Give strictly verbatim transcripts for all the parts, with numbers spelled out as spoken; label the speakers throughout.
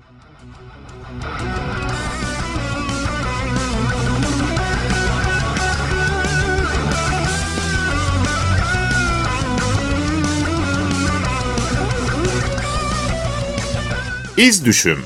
Speaker 1: İz Düşüm.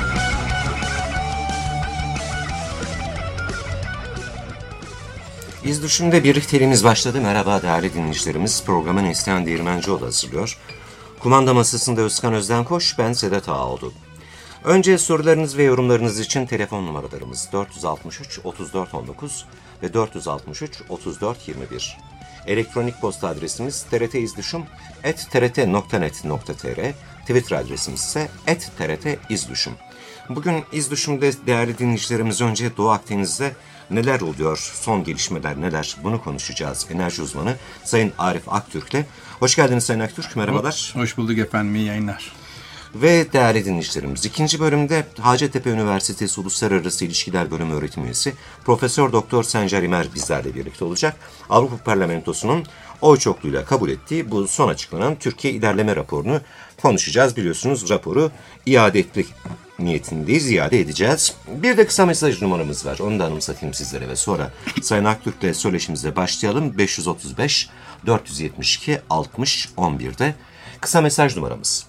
Speaker 1: İz Düşüm'de birlikteliğimiz başladı. Merhaba değerli dinleyicilerimiz. Programı Neslihan Değirmencioğlu hazırlıyor. Kumanda masasında Özkan Özdenkoç, ben Sedat Ağaoğlu. Önce sorularınız ve yorumlarınız için telefon numaralarımız dört altı üç otuz dört on dokuz ve dört altı üç otuz dört yirmi bir. Elektronik posta adresimiz trtizdüşüm at trt nokta net nokta tr. Twitter adresimiz ise et trtizdüşüm. Bugün İzdüşüm'de değerli dinleyicilerimiz önce Doğu Akdeniz'de neler oluyor, son gelişmeler neler, bunu konuşacağız. Enerji uzmanı Sayın Arif Aktürk'le. Hoş geldiniz Sayın Aktürk, merhabalar.
Speaker 2: Hoş bulduk efendim, iyi yayınlar.
Speaker 1: Ve değerli dinleyicilerimiz, ikinci bölümde Hacettepe Üniversitesi Uluslararası İlişkiler Bölümü öğretim üyesi Profesör Doktor Sencer İmer bizlerle birlikte olacak. Avrupa Parlamentosu'nun oy çokluğuyla kabul ettiği bu son açıklanan Türkiye İlerleme Raporu'nu konuşacağız. Biliyorsunuz raporu iade etmek niyetindeyiz, iade edeceğiz. Bir de kısa mesaj numaramız var, onu da anımsatayım sizlere ve sonra Sayın Aktürk'le söyleşimize başlayalım. beş otuz beş dört yetmiş iki altmış on bir'de kısa mesaj numaramız.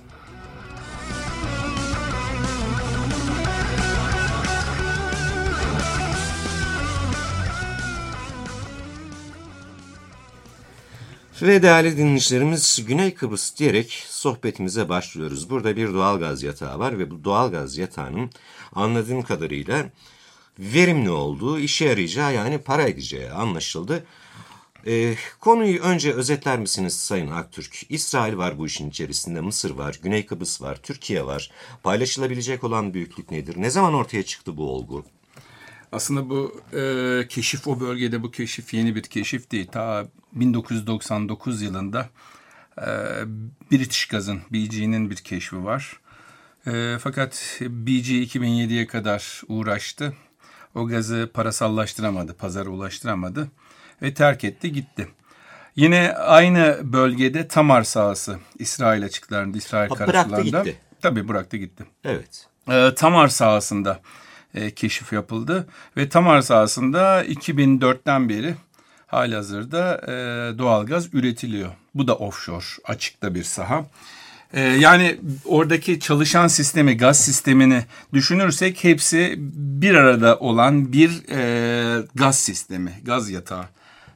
Speaker 1: Ve değerli dinleyicilerimiz, Güney Kıbrıs diyerek sohbetimize başlıyoruz. Burada bir doğalgaz yatağı var ve bu doğalgaz yatağının anladığım kadarıyla verimli olduğu, işe yarayacağı, yani para edeceği anlaşıldı. Ee, konuyu önce özetler misiniz Sayın Aktürk? İsrail var bu işin içerisinde, Mısır var, Güney Kıbrıs var, Türkiye var. Paylaşılabilecek olan büyüklük nedir? Ne zaman ortaya çıktı bu olgu?
Speaker 2: Aslında bu e, keşif, o bölgede bu keşif yeni bir keşif değil. Ta bin dokuz yüz doksan dokuz yılında e, British Gas'ın, B G'nin bir keşfi var. E, fakat B G iki bin yediye kadar uğraştı. O gazı parasallaştıramadı, pazara ulaştıramadı ve terk etti, gitti. Yine aynı bölgede Tamar sahası, İsrail açıklarında, İsrail karasularında.
Speaker 1: Bıraktı gitti.
Speaker 2: Tabii bıraktı gitti.
Speaker 1: Evet.
Speaker 2: E, Tamar sahasında E, keşif yapıldı ve Tamar sahasında iki bin dörtten beri halihazırda e, doğalgaz üretiliyor. Bu da offshore, açıkta bir saha. E, yani oradaki çalışan sistemi, gaz sistemini düşünürsek hepsi bir arada olan bir e, gaz sistemi, gaz yatağı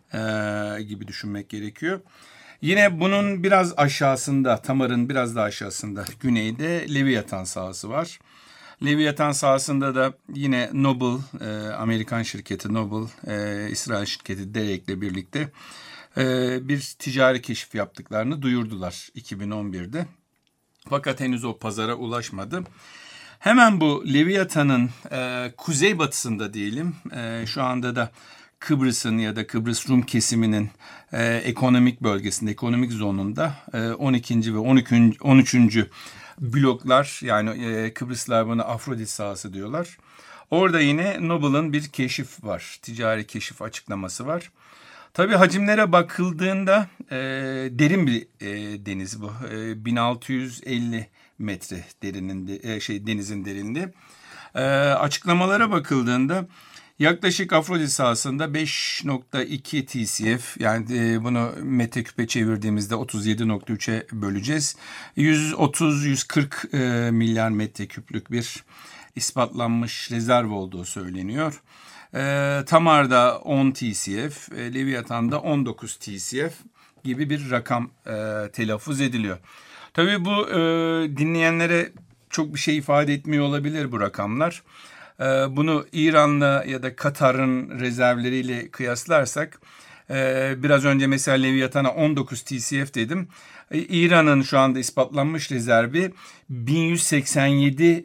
Speaker 2: e, gibi düşünmek gerekiyor. Yine bunun biraz aşağısında, Tamar'ın biraz daha aşağısında, güneyde Leviathan sahası var. Leviathan sahasında da yine Noble, e, Amerikan şirketi Noble, e, İsrail şirketi Derek'le birlikte e, bir ticari keşif yaptıklarını duyurdular iki bin on bir'de. Fakat henüz o pazara ulaşmadı. Hemen bu Leviathan'ın e, kuzeybatısında diyelim, e, şu anda da Kıbrıs'ın ya da Kıbrıs Rum kesiminin e, ekonomik bölgesinde, ekonomik zonunda e, on ikinci ve on üçüncü bloklar, yani e, Kıbrıslılar buna Afrodit sahası diyorlar. Orada yine Noble'ın bir keşif var. Ticari keşif açıklaması var. Tabii hacimlere bakıldığında e, derin bir e, deniz bu. E, bin altı yüz elli metre derinin e, şey denizin derinliği. E, açıklamalara bakıldığında yaklaşık Afrodit sahasında beş nokta iki T C F, yani e, bunu metreküpe çevirdiğimizde otuz yedi nokta üçe böleceğiz. yüz otuz yüz kırk e, milyar metreküplük bir ispatlanmış rezerv olduğu söyleniyor. E, Tamar'da on T C F, e, Leviathan'da on dokuz T C F gibi bir rakam e, telaffuz ediliyor. Tabii bu e, dinleyenlere çok bir şey ifade etmiyor olabilir bu rakamlar. Bunu İran'la ya da Katar'ın rezervleriyle kıyaslarsak, biraz önce mesela Leviathan'a on dokuz T C F dedim. İran'ın şu anda ispatlanmış rezervi bin yüz seksen yedi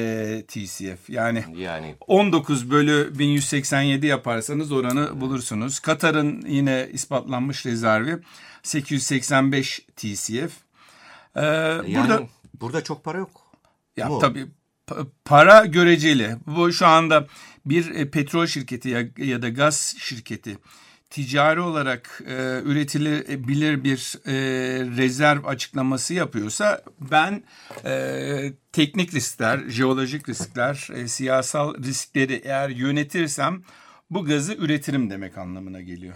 Speaker 2: T C F. Yani, yani on dokuz bölü bin yüz seksen yedi yaparsanız oranı bulursunuz. Katar'ın yine ispatlanmış rezervi sekiz yüz seksen beş T C F.
Speaker 1: Yani burada, burada çok para yok.
Speaker 2: Ya tabii. Para göreceli. Bu şu anda bir petrol şirketi ya, ya da gaz şirketi ticari olarak e, üretilebilir bir e, rezerv açıklaması yapıyorsa ben e, teknik riskler, jeolojik riskler, e, siyasal riskleri eğer yönetirsem bu gazı üretirim demek anlamına geliyor.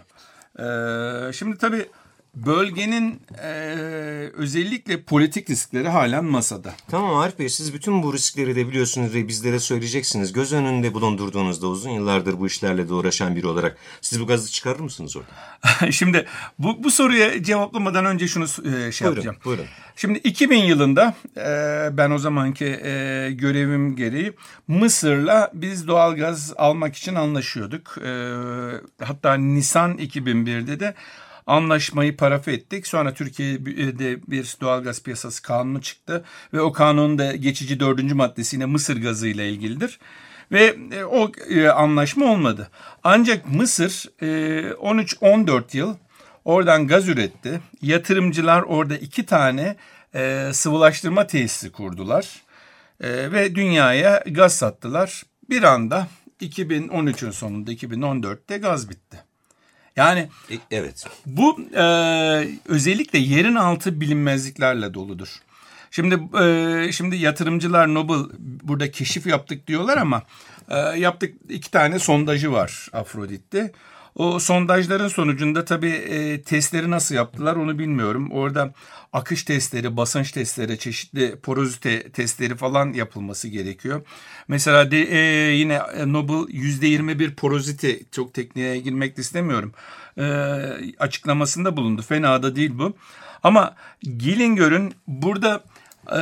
Speaker 2: E, şimdi tabii bölgenin e, özellikle politik riskleri halen masada.
Speaker 1: Tamam Arif Bey, siz bütün bu riskleri de biliyorsunuz ve bizlere söyleyeceksiniz. Göz önünde bulundurduğunuzda uzun yıllardır bu işlerle de uğraşan biri olarak siz bu gazı çıkarır mısınız orada?
Speaker 2: Şimdi bu, bu soruya cevaplamadan önce şunu e, şey
Speaker 1: Buyurun,
Speaker 2: yapacağım.
Speaker 1: buyurun.
Speaker 2: Şimdi iki bin yılında e, ben o zamanki e, görevim gereği Mısır'la biz doğalgaz almak için anlaşıyorduk. E, hatta Nisan iki bin birde de anlaşmayı parafe ettik. Sonra Türkiye'de bir doğalgaz piyasası kanunu çıktı ve o kanunun da geçici dördüncü maddesi yine Mısır gazı ile ilgilidir. Ve o anlaşma olmadı. Ancak Mısır on üç on dört yıl oradan gaz üretti. Yatırımcılar orada iki tane sıvılaştırma tesisi kurdular. Ve dünyaya gaz sattılar. Bir anda iki bin on üçün sonunda iki bin on dörtte gaz bitti. Yani
Speaker 1: evet.
Speaker 2: Bu e, özellikle yerin altı bilinmezliklerle doludur. Şimdi e, şimdi yatırımcılar Noble burada keşif yaptık diyorlar ama e, yaptık iki tane sondajı var Afrodit'te. O sondajların sonucunda tabii e, testleri nasıl yaptılar onu bilmiyorum. Orada akış testleri, basınç testleri, çeşitli porozite testleri falan yapılması gerekiyor. Mesela de, e, yine Noble yüzde yirmi bir porozite, çok tekniğe girmek de istemiyorum, e, açıklamasında bulundu. Fena da değil bu. Ama gelin görün burada e,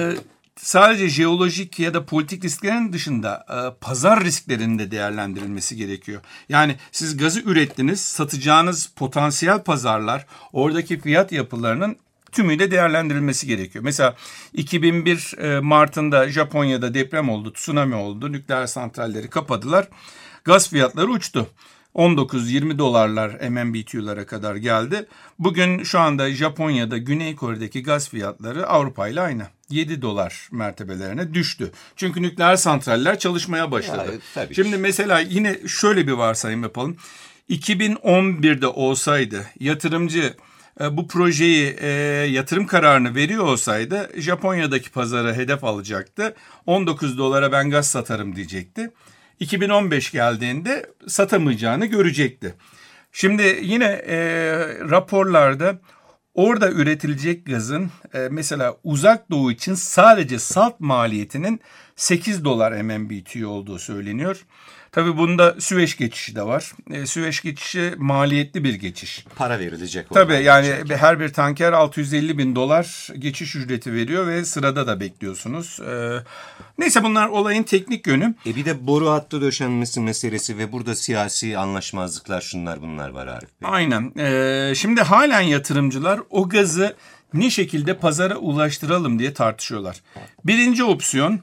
Speaker 2: sadece jeolojik ya da politik risklerin dışında e, pazar risklerinin de değerlendirilmesi gerekiyor. Yani siz gazı ürettiniz, satacağınız potansiyel pazarlar, oradaki fiyat yapılarının tümüyle değerlendirilmesi gerekiyor. Mesela iki bin bir e, Mart'ında Japonya'da deprem oldu, tsunami oldu, nükleer santralleri kapadılar, gaz fiyatları uçtu. on dokuz yirmi dolarlar M M B T U'lara kadar geldi. Bugün şu anda Japonya'da, Güney Kore'deki gaz fiyatları Avrupa ile aynı. yedi dolar mertebelerine düştü. Çünkü nükleer santraller çalışmaya başladı. Ya, Şimdi mesela yine şöyle bir varsayım yapalım. iki bin on birde olsaydı yatırımcı bu projeyi e, yatırım kararını veriyor olsaydı Japonya'daki pazarı hedef alacaktı. on dokuz dolara ben gaz satarım diyecekti. iki bin on beş geldiğinde satamayacağını görecekti. Şimdi yine e, raporlarda orada üretilecek gazın e, mesela Uzak Doğu için sadece salt maliyetinin sekiz dolar M M B T U olduğu söyleniyor. Tabii bunda Süveyş geçişi de var. E, Süveyş geçişi maliyetli bir geçiş.
Speaker 1: Para verilecek.
Speaker 2: Tabii yani gelecek. Her bir tanker altı yüz elli bin dolar geçiş ücreti veriyor ve sırada da bekliyorsunuz. E, neyse bunlar olayın teknik yönü.
Speaker 1: E bir de boru hattı döşenmesi meselesi ve burada siyasi anlaşmazlıklar, şunlar bunlar var Arif Bey.
Speaker 2: Aynen. E, şimdi halen yatırımcılar o gazı ne şekilde pazara ulaştıralım diye tartışıyorlar. Birinci opsiyon,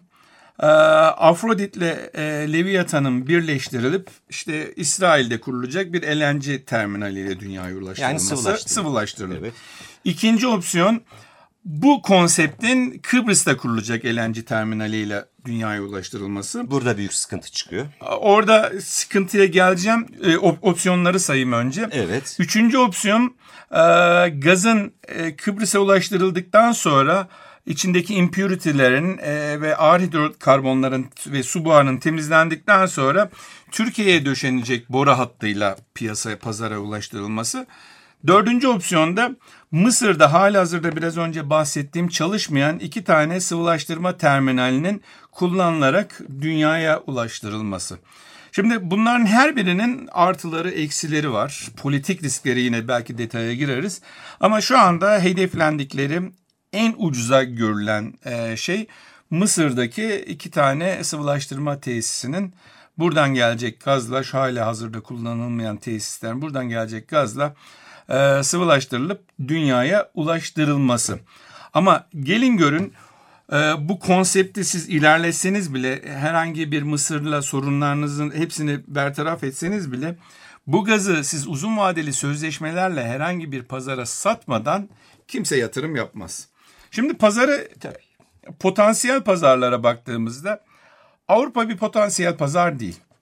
Speaker 2: Afrodit ile Leviathan'ın birleştirilip işte İsrail'de kurulacak bir L N G terminaliyle dünyaya ulaştırılması. Yani sıvılaştırılması. sıvılaştırılması. Evet. İkinci opsiyon, bu konseptin Kıbrıs'ta kurulacak L N G terminaliyle dünyaya ulaştırılması.
Speaker 1: Burada büyük sıkıntı çıkıyor.
Speaker 2: Orada sıkıntıya geleceğim. E, opsiyonları sayayım önce.
Speaker 1: Evet.
Speaker 2: Üçüncü opsiyon, e, gazın e, Kıbrıs'a ulaştırıldıktan sonra İçindeki impurity'lerin e, ve ağır hidrokarbonların ve su buharının temizlendikten sonra Türkiye'ye döşenecek boru hattıyla piyasaya, pazara ulaştırılması. Dördüncü opsiyonda Mısır'da halihazırda biraz önce bahsettiğim çalışmayan iki tane sıvılaştırma terminalinin kullanılarak dünyaya ulaştırılması. Şimdi bunların her birinin artıları, eksileri var. Politik riskleri yine belki detaya gireriz. Ama şu anda hedeflendikleri en ucuza görülen şey Mısır'daki iki tane sıvılaştırma tesisinin buradan gelecek gazla, şu hala hazırda kullanılmayan tesisler buradan gelecek gazla e, sıvılaştırılıp dünyaya ulaştırılması. Ama gelin görün, e, bu konsepti siz ilerletseniz bile, herhangi bir Mısır'la sorunlarınızın hepsini bertaraf etseniz bile, bu gazı siz uzun vadeli sözleşmelerle herhangi bir pazara satmadan kimse yatırım yapmaz. Şimdi pazarı, potansiyel pazarlara baktığımızda Avrupa bir potansiyel pazar değil.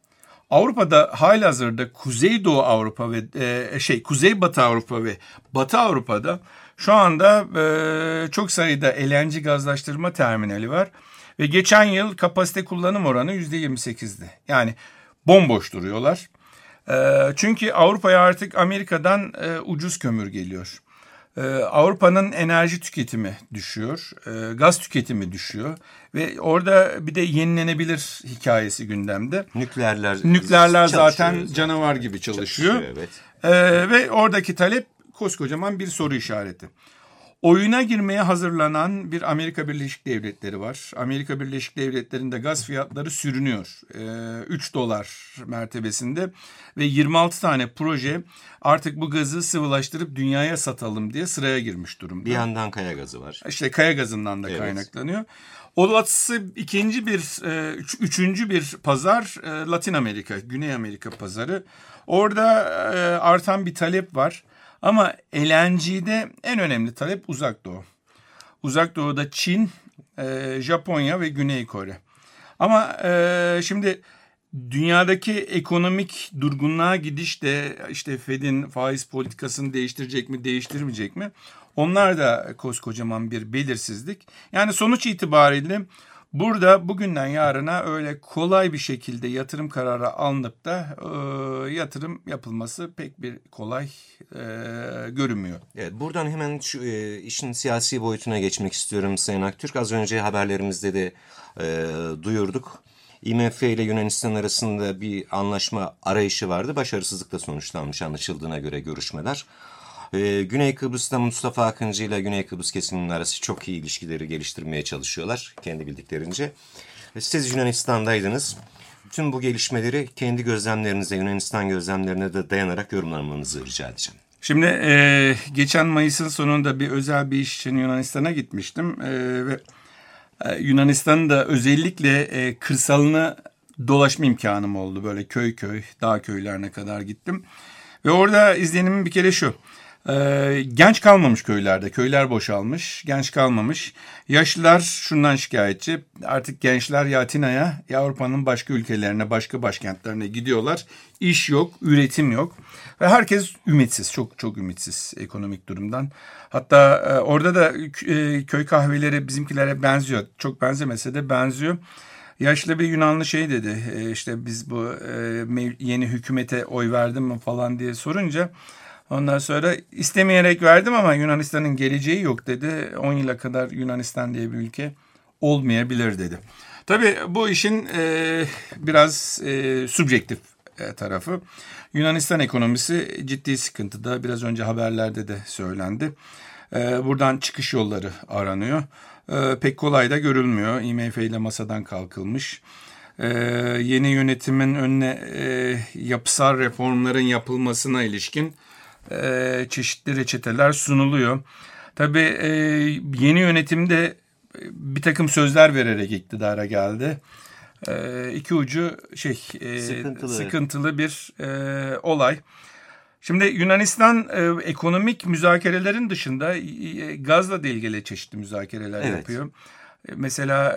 Speaker 2: Avrupa'da halihazırda Kuzeydoğu Avrupa ve e, şey Kuzeybatı Avrupa ve Batı Avrupa'da şu anda e, çok sayıda L N G gazlaştırma terminali var ve geçen yıl kapasite kullanım oranı yüzde yirmi sekizdi. Yani bomboş duruyorlar. E, çünkü Avrupa'ya artık Amerika'dan e, ucuz kömür geliyor. Ee, Avrupa'nın enerji tüketimi düşüyor, e, gaz tüketimi düşüyor ve orada bir de yenilenebilir hikayesi gündemde.
Speaker 1: Nükleerler,
Speaker 2: Nükleerler zaten canavar gibi çalışıyor.
Speaker 1: çalışıyor evet.
Speaker 2: Ee, ve oradaki talep koskocaman bir soru işareti. Oyuna girmeye hazırlanan bir Amerika Birleşik Devletleri var. Amerika Birleşik Devletleri'nde gaz fiyatları sürünüyor. Ee, üç dolar mertebesinde ve yirmi altı tane proje artık bu gazı sıvılaştırıp dünyaya satalım diye sıraya girmiş durumda.
Speaker 1: Bir yandan kaya gazı var.
Speaker 2: İşte kaya gazından da evet. kaynaklanıyor. Olası ikinci bir, üç, üçüncü bir pazar Latin Amerika, Güney Amerika pazarı. Orada artan bir talep var. Ama L N G'de en önemli talep Uzak Doğu. Uzak Doğu'da Çin, e, Japonya ve Güney Kore. Ama e, şimdi dünyadaki ekonomik durgunluğa gidiş de işte Fed'in faiz politikasını değiştirecek mi, değiştirmeyecek mi? Onlar da koskocaman bir belirsizlik. Yani sonuç itibariyle burada bugünden yarına öyle kolay bir şekilde yatırım kararı alınıp da e, yatırım yapılması pek bir kolay e, görünmüyor.
Speaker 1: Evet, buradan hemen şu e, işin siyasi boyutuna geçmek istiyorum Sayın Aktürk. Az önce haberlerimizde de e, duyurduk. I M F ile Yunanistan arasında bir anlaşma arayışı vardı. Başarısızlıkla sonuçlanmış anlaşıldığına göre görüşmeler. Ee, Güney Kıbrıs'ta Mustafa Akıncı ile Güney Kıbrıs kesiminin arası çok iyi ilişkileri geliştirmeye çalışıyorlar kendi bildiklerince. Siz Yunanistan'daydınız. Bütün bu gelişmeleri kendi gözlemlerinize, Yunanistan gözlemlerine de dayanarak yorumlamanızı rica edeceğim.
Speaker 2: Şimdi e, geçen Mayıs'ın sonunda bir özel bir iş için Yunanistan'a gitmiştim e, ve e, Yunanistan'ın da özellikle e, kırsalını dolaşma imkanım oldu. Böyle köy köy, dağ köylerine kadar gittim ve orada izlenimim bir kere şu. Ee, genç kalmamış köylerde. Köyler boşalmış. Genç kalmamış. Yaşlılar şundan şikayetçi. Artık gençler ya Atina'ya ya Avrupa'nın başka ülkelerine, başka başkentlerine gidiyorlar. İş yok, üretim yok. Ve herkes ümitsiz. Çok çok ümitsiz ekonomik durumdan. Hatta e, orada da e, köy kahveleri bizimkilere benziyor. Çok benzemese de benziyor. Yaşlı bir Yunanlı şey dedi. E, işte biz bu e, yeni hükümete oy verdim mi falan diye sorunca ondan sonra istemeyerek verdim ama Yunanistan'ın geleceği yok dedi. on yıla kadar Yunanistan diye bir ülke olmayabilir dedi. Tabii bu işin e, biraz e, subjektif e, tarafı. Yunanistan ekonomisi ciddi sıkıntıda. Biraz önce haberlerde de söylendi. E, buradan çıkış yolları aranıyor. E, pek kolay da görülmüyor. I M F ile masadan kalkılmış. Ee, yeni yönetimin önüne e, yapısal reformların yapılmasına ilişkin e, çeşitli reçeteler sunuluyor. Tabii e, yeni yönetimde bir takım sözler vererek iktidara geldi. E, iki ucu şey e, sıkıntılı. sıkıntılı bir e, olay. Şimdi Yunanistan e, ekonomik müzakerelerin dışında e, gazla da ilgili çeşitli müzakereler evet. yapıyor. Mesela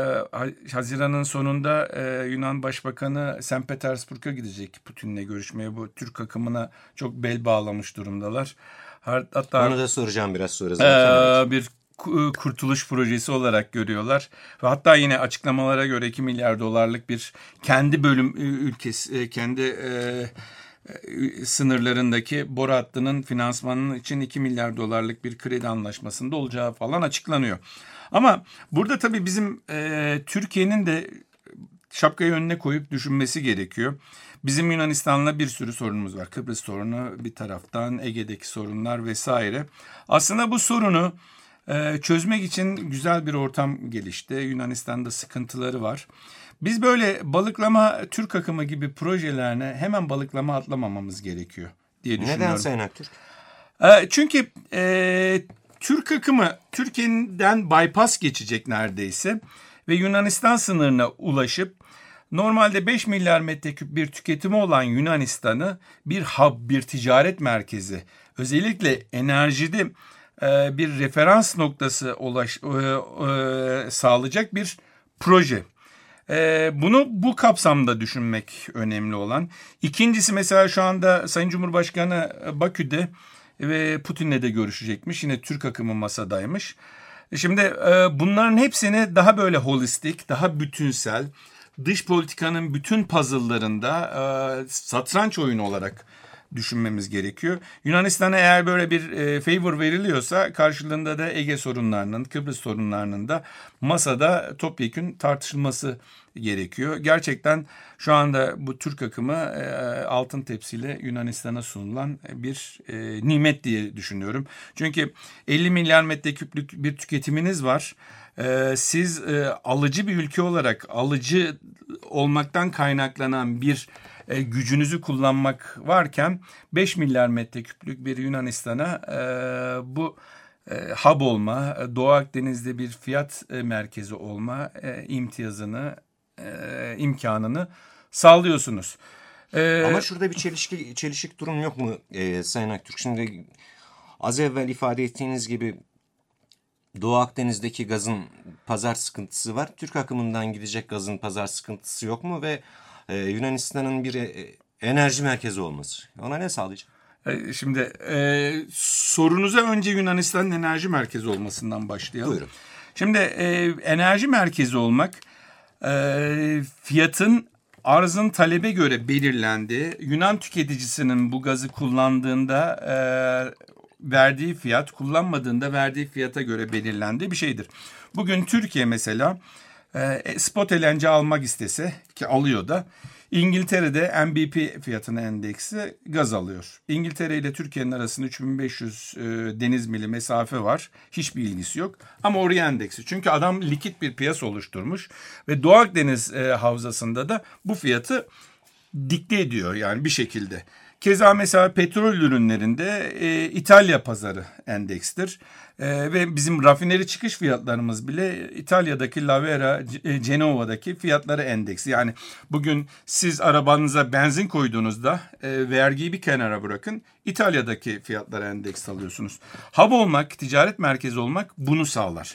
Speaker 2: e, Haziran'ın sonunda e, Yunan Başbakanı Sankt Petersburg'a gidecek Putin'le görüşmeye. Bu Türk akımına çok bel bağlamış durumdalar. Hatta
Speaker 1: onu da soracağım biraz sonra zaten.
Speaker 2: E, bir kurtuluş projesi olarak görüyorlar. Ve hatta yine açıklamalara göre iki milyar dolarlık bir kendi bölüm ülkesi, kendi e, sınırlarındaki boru hattının finansmanının için iki milyar dolarlık bir kredi anlaşmasında olacağı falan açıklanıyor. Ama burada tabii bizim e, Türkiye'nin de şapkayı önüne koyup düşünmesi gerekiyor. Bizim Yunanistan'la bir sürü sorunumuz var. Kıbrıs sorunu bir taraftan, Ege'deki sorunlar vesaire. Aslında bu sorunu e, çözmek için güzel bir ortam gelişti. Yunanistan'da sıkıntıları var. Biz böyle balıklama, Türk akımı gibi projelerine hemen balıklama atlamamamız gerekiyor diye düşünüyorum.
Speaker 1: Neden Sayın Aktürk?
Speaker 2: E, çünkü e, Türk akımı Türkiye'den bypass geçecek neredeyse ve Yunanistan sınırına ulaşıp normalde beş milyar metreküp bir tüketimi olan Yunanistan'ı bir hub, bir ticaret merkezi, özellikle enerjide e, bir referans noktası ulaş, e, e, sağlayacak bir proje. Ee, bunu bu kapsamda düşünmek önemli olan. İkincisi, mesela şu anda Sayın Cumhurbaşkanı Bakü'de ve Putin'le de görüşecekmiş. Yine Türk akımı masadaymış. Şimdi e, bunların hepsini daha böyle holistik, daha bütünsel, dış politikanın bütün puzzle'larında e, satranç oyunu olarak düşünmemiz gerekiyor. Yunanistan'a eğer böyle bir e, favor veriliyorsa karşılığında da Ege sorunlarının, Kıbrıs sorunlarının da masada topyekün tartışılması gerekiyor. Gerçekten şu anda bu Türk akımı e, altın tepsiyle Yunanistan'a sunulan bir e, nimet diye düşünüyorum. Çünkü elli milyar metreküplük bir tüketiminiz var. E, siz e, alıcı bir ülke olarak alıcı olmaktan kaynaklanan bir e, gücünüzü kullanmak varken beş milyar metreküplük bir Yunanistan'a e, bu e, hub olma, Doğu Akdeniz'de bir fiyat e, merkezi olma e, imtiyazını, e, imkanını sağlıyorsunuz.
Speaker 1: Ee, Ama şurada bir çelişki, çelişik durum yok mu e, Sayın Aktürk? Şimdi az evvel ifade ettiğiniz gibi Doğu Akdeniz'deki gazın pazar sıkıntısı var. Türk akımından gidecek gazın pazar sıkıntısı yok mu? Ve e, Yunanistan'ın bir e, enerji merkezi olması ona ne sağlayacak?
Speaker 2: E, şimdi e, sorunuza önce Yunanistan'ın enerji merkezi olmasından başlayalım.
Speaker 1: Buyurun.
Speaker 2: Şimdi e, enerji merkezi olmak e, fiyatın arzın talebe göre belirlendiği, Yunan tüketicisinin bu gazı kullandığında e, verdiği fiyat, kullanmadığında verdiği fiyata göre belirlendiği bir şeydir. Bugün Türkiye mesela e, spot L N G almak istese, ki alıyor da, İngiltere'de M B P fiyatına endeksi gaz alıyor. İngiltere ile Türkiye'nin arasında üç bin beş yüz e, deniz mili mesafe var. Hiçbir ilgisi yok. Ama oraya endeksi. Çünkü adam likit bir piyasa oluşturmuş ve Doğu Akdeniz e, havzasında da bu fiyatı dikte ediyor yani bir şekilde. Keza mesela petrol ürünlerinde e, İtalya pazarı endekstir. E, ve bizim rafineri çıkış fiyatlarımız bile İtalya'daki Lavera, e, Cenova'daki fiyatları endeksi. Yani bugün siz arabanıza benzin koyduğunuzda e, vergiyi bir kenara bırakın, İtalya'daki fiyatlara endeks alıyorsunuz. Hub olmak, ticaret merkezi olmak bunu sağlar.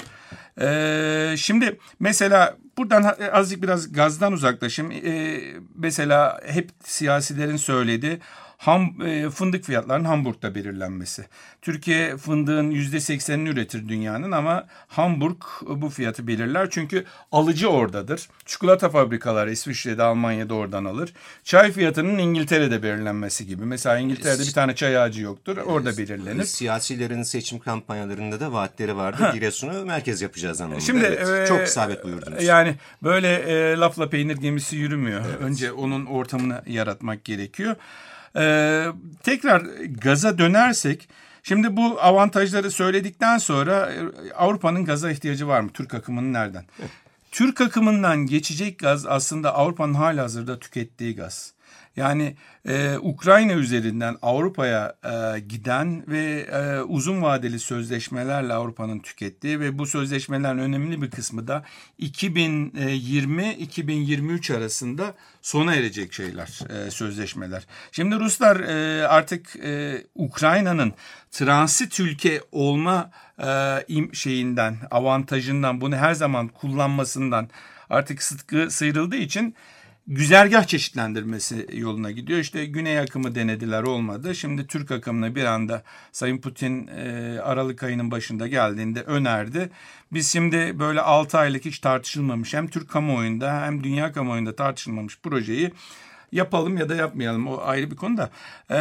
Speaker 2: E, şimdi mesela buradan azıcık biraz gazdan uzaklaşayım. E, mesela hep siyasilerin söylediği Ham, e, fındık fiyatlarının Hamburg'da belirlenmesi. Türkiye fındığın yüzde seksenini üretir dünyanın ama Hamburg bu fiyatı belirler. Çünkü alıcı oradadır. Çikolata fabrikaları İsviçre'de, Almanya'da oradan alır. Çay fiyatının İngiltere'de belirlenmesi gibi. Mesela İngiltere'de bir tane çay ağacı yoktur. Orada belirlenir.
Speaker 1: Siyasilerin seçim kampanyalarında da vaatleri vardı. Giresun'u merkez yapacağız anlamında.
Speaker 2: Şimdi
Speaker 1: evet,
Speaker 2: e,
Speaker 1: çok isabet buyurdunuz.
Speaker 2: Yani böyle e, lafla peynir gemisi yürümüyor. Evet. Önce onun ortamını yaratmak gerekiyor. Ee, tekrar gaza dönersek, şimdi bu avantajları söyledikten sonra Avrupa'nın gaza ihtiyacı var mı? Türk akımının nereden? Evet. Türk akımından geçecek gaz aslında Avrupa'nın halihazırda tükettiği gaz. Yani e, Ukrayna üzerinden Avrupa'ya e, giden ve e, uzun vadeli sözleşmelerle Avrupa'nın tükettiği ve bu sözleşmelerin önemli bir kısmı da iki bin yirmi iki bin yirmi üç arasında sona erecek şeyler, e, sözleşmeler. Şimdi Ruslar e, artık e, Ukrayna'nın transit ülke olma e, şeyinden, avantajından, bunu her zaman kullanmasından artık sıtkı sıyrıldığı için güzergah çeşitlendirmesi yoluna gidiyor. İşte Güney akımı denediler, olmadı. Şimdi Türk akımını bir anda Sayın Putin e, Aralık ayının başında geldiğinde önerdi. Biz şimdi böyle altı aylık hiç tartışılmamış, hem Türk kamuoyunda hem dünya kamuoyunda tartışılmamış projeyi yapalım ya da yapmayalım, o ayrı bir konu da e,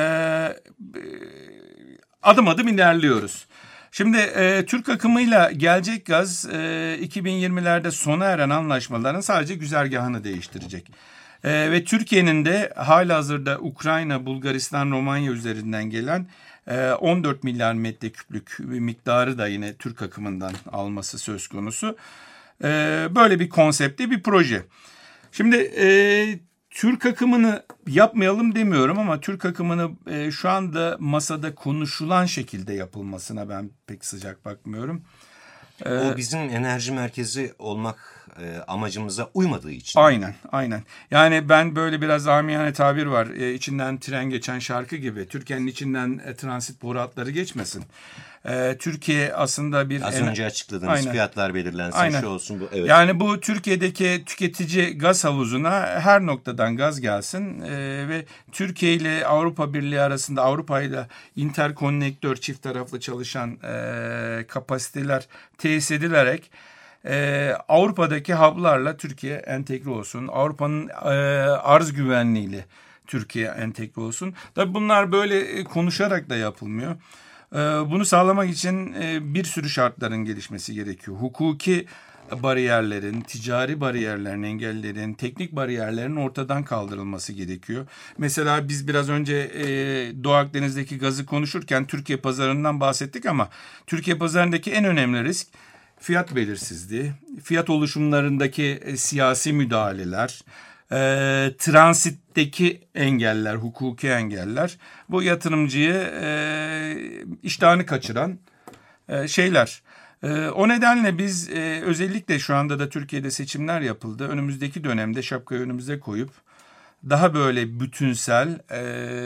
Speaker 2: adım adım ilerliyoruz. Şimdi e, Türk akımıyla gelecek gaz e, iki bin yirmilerde sona eren anlaşmaların sadece güzergahını değiştirecek. E, ve Türkiye'nin de halihazırda Ukrayna, Bulgaristan, Romanya üzerinden gelen e, on dört milyar metreküplük bir miktarı da yine Türk akımından alması söz konusu. E, böyle bir konsepte bir proje. Şimdi e, Türk akımını yapmayalım demiyorum ama Türk akımını e, şu anda masada konuşulan şekilde yapılmasına ben pek sıcak bakmıyorum.
Speaker 1: Ee, o bizim enerji merkezi olmak e, amacımıza uymadığı için.
Speaker 2: Aynen, aynen. Yani ben böyle biraz amiyane tabir var. E, içinden tren geçen şarkı gibi. Türkiye'nin içinden e, transit boru hatları geçmesin. Ee, Türkiye aslında bir...
Speaker 1: Az
Speaker 2: en...
Speaker 1: önce açıkladığınız
Speaker 2: Aynen.
Speaker 1: fiyatlar belirlensin,
Speaker 2: Aynen.
Speaker 1: şu olsun bu. Evet.
Speaker 2: Yani bu Türkiye'deki tüketici gaz havuzuna her noktadan gaz gelsin ee, ve Türkiye ile Avrupa Birliği arasında, Avrupa ile interkonnektör çift taraflı çalışan e, kapasiteler tesis edilerek e, Avrupa'daki hub'larla Türkiye entegre olsun. Avrupa'nın e, arz güvenliğiyle Türkiye entegre olsun. Tabii bunlar böyle konuşarak da yapılmıyor. Bunu sağlamak için bir sürü şartların gelişmesi gerekiyor. Hukuki bariyerlerin, ticari bariyerlerin, engellerin, teknik bariyerlerin ortadan kaldırılması gerekiyor. Mesela biz biraz önce Doğu Akdeniz'deki gazı konuşurken Türkiye pazarından bahsettik ama Türkiye pazarındaki en önemli risk fiyat belirsizliği, fiyat oluşumlarındaki siyasi müdahaleler, E, transitteki engeller, hukuki engeller, bu yatırımcıyı e, iştahını kaçıran e, şeyler. E, o nedenle biz e, özellikle şu anda da Türkiye'de seçimler yapıldı. Önümüzdeki dönemde şapkayı önümüze koyup daha böyle bütünsel, e,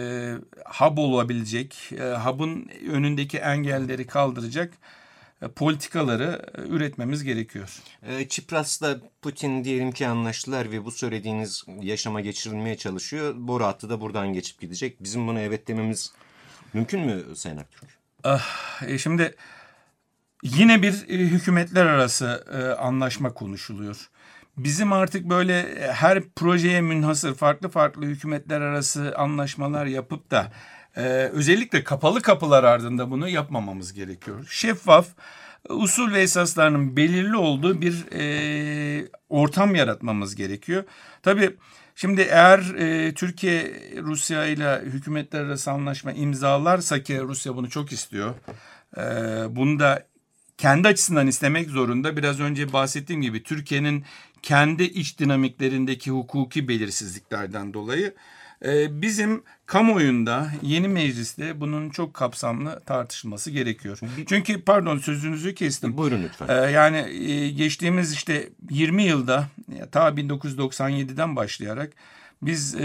Speaker 2: hub olabilecek, e, hub'ın önündeki engelleri kaldıracak politikaları üretmemiz gerekiyor.
Speaker 1: Çipras'la Putin diyelim ki anlaştılar ve bu söylediğiniz yaşama geçirilmeye çalışıyor. Boru hattı da buradan geçip gidecek. Bizim buna evet dememiz mümkün mü Sayın Aktürk?
Speaker 2: Ah, e şimdi yine bir e, hükümetler arası e, anlaşma konuşuluyor. Bizim artık böyle her projeye münhasır farklı farklı hükümetler arası anlaşmalar yapıp da Ee, özellikle kapalı kapılar ardında bunu yapmamamız gerekiyor. Şeffaf, usul ve esaslarının belirli olduğu bir e, ortam yaratmamız gerekiyor. Tabii şimdi eğer e, Türkiye Rusya ile hükümetler arası anlaşma imzalarsa, ki Rusya bunu çok istiyor, e, bunu da kendi açısından istemek zorunda. Biraz önce bahsettiğim gibi Türkiye'nin kendi iç dinamiklerindeki hukuki belirsizliklerden dolayı bizim kamuoyunda, yeni mecliste bunun çok kapsamlı tartışılması gerekiyor. Çünkü pardon sözünüzü kestim.
Speaker 1: Buyurun lütfen.
Speaker 2: Yani geçtiğimiz işte yirmi yılda, ta bin dokuz yüz doksan yediden başlayarak biz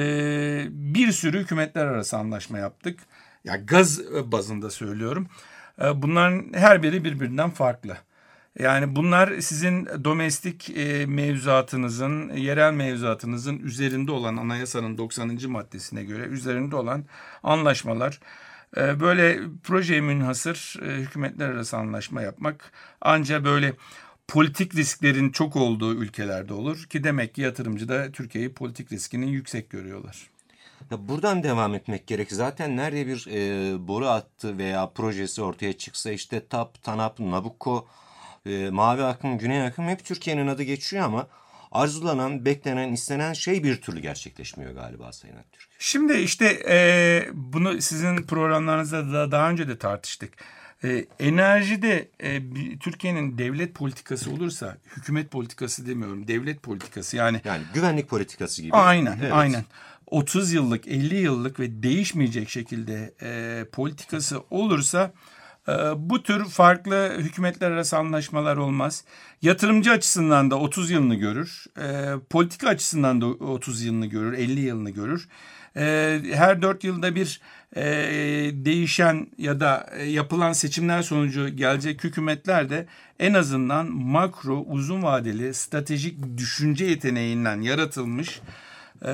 Speaker 2: bir sürü hükümetler arası anlaşma yaptık. Ya gaz bazında söylüyorum. Bunların her biri birbirinden farklı. Yani bunlar sizin domestik e, mevzuatınızın, yerel mevzuatınızın üzerinde olan anayasanın doksanıncı maddesine göre üzerinde olan anlaşmalar. E, böyle projeye münhasır e, hükümetler arası anlaşma yapmak ancak böyle politik risklerin çok olduğu ülkelerde olur ki demek ki yatırımcı da Türkiye'yi politik riskinin yüksek görüyorlar.
Speaker 1: Buradan devam etmek gerek. Zaten nerede bir e, boru hattı veya projesi ortaya çıksa işte TAP, TANAP, Nabucco, e, Mavi Akım, Güney Akım hep Türkiye'nin adı geçiyor ama arzulanan, beklenen, istenen şey bir türlü gerçekleşmiyor galiba Sayın Aktürk.
Speaker 2: Şimdi işte e, bunu sizin programlarınızda da daha önce de tartıştık. E, enerjide e, Türkiye'nin devlet politikası olursa, hükümet politikası demiyorum, devlet politikası yani.
Speaker 1: Yani güvenlik politikası gibi.
Speaker 2: Aynen,
Speaker 1: evet.
Speaker 2: aynen. otuz yıllık, elli yıllık ve değişmeyecek şekilde e, politikası olursa e, bu tür farklı hükümetler arası anlaşmalar olmaz. Yatırımcı açısından da otuz yılını görür, e, politika açısından da otuz yılını görür, elli yılını görür. E, her dört yılda bir e, değişen ya da yapılan seçimler sonucu gelecek hükümetler de en azından makro, uzun vadeli, stratejik düşünce yeteneğinden yaratılmış Ee,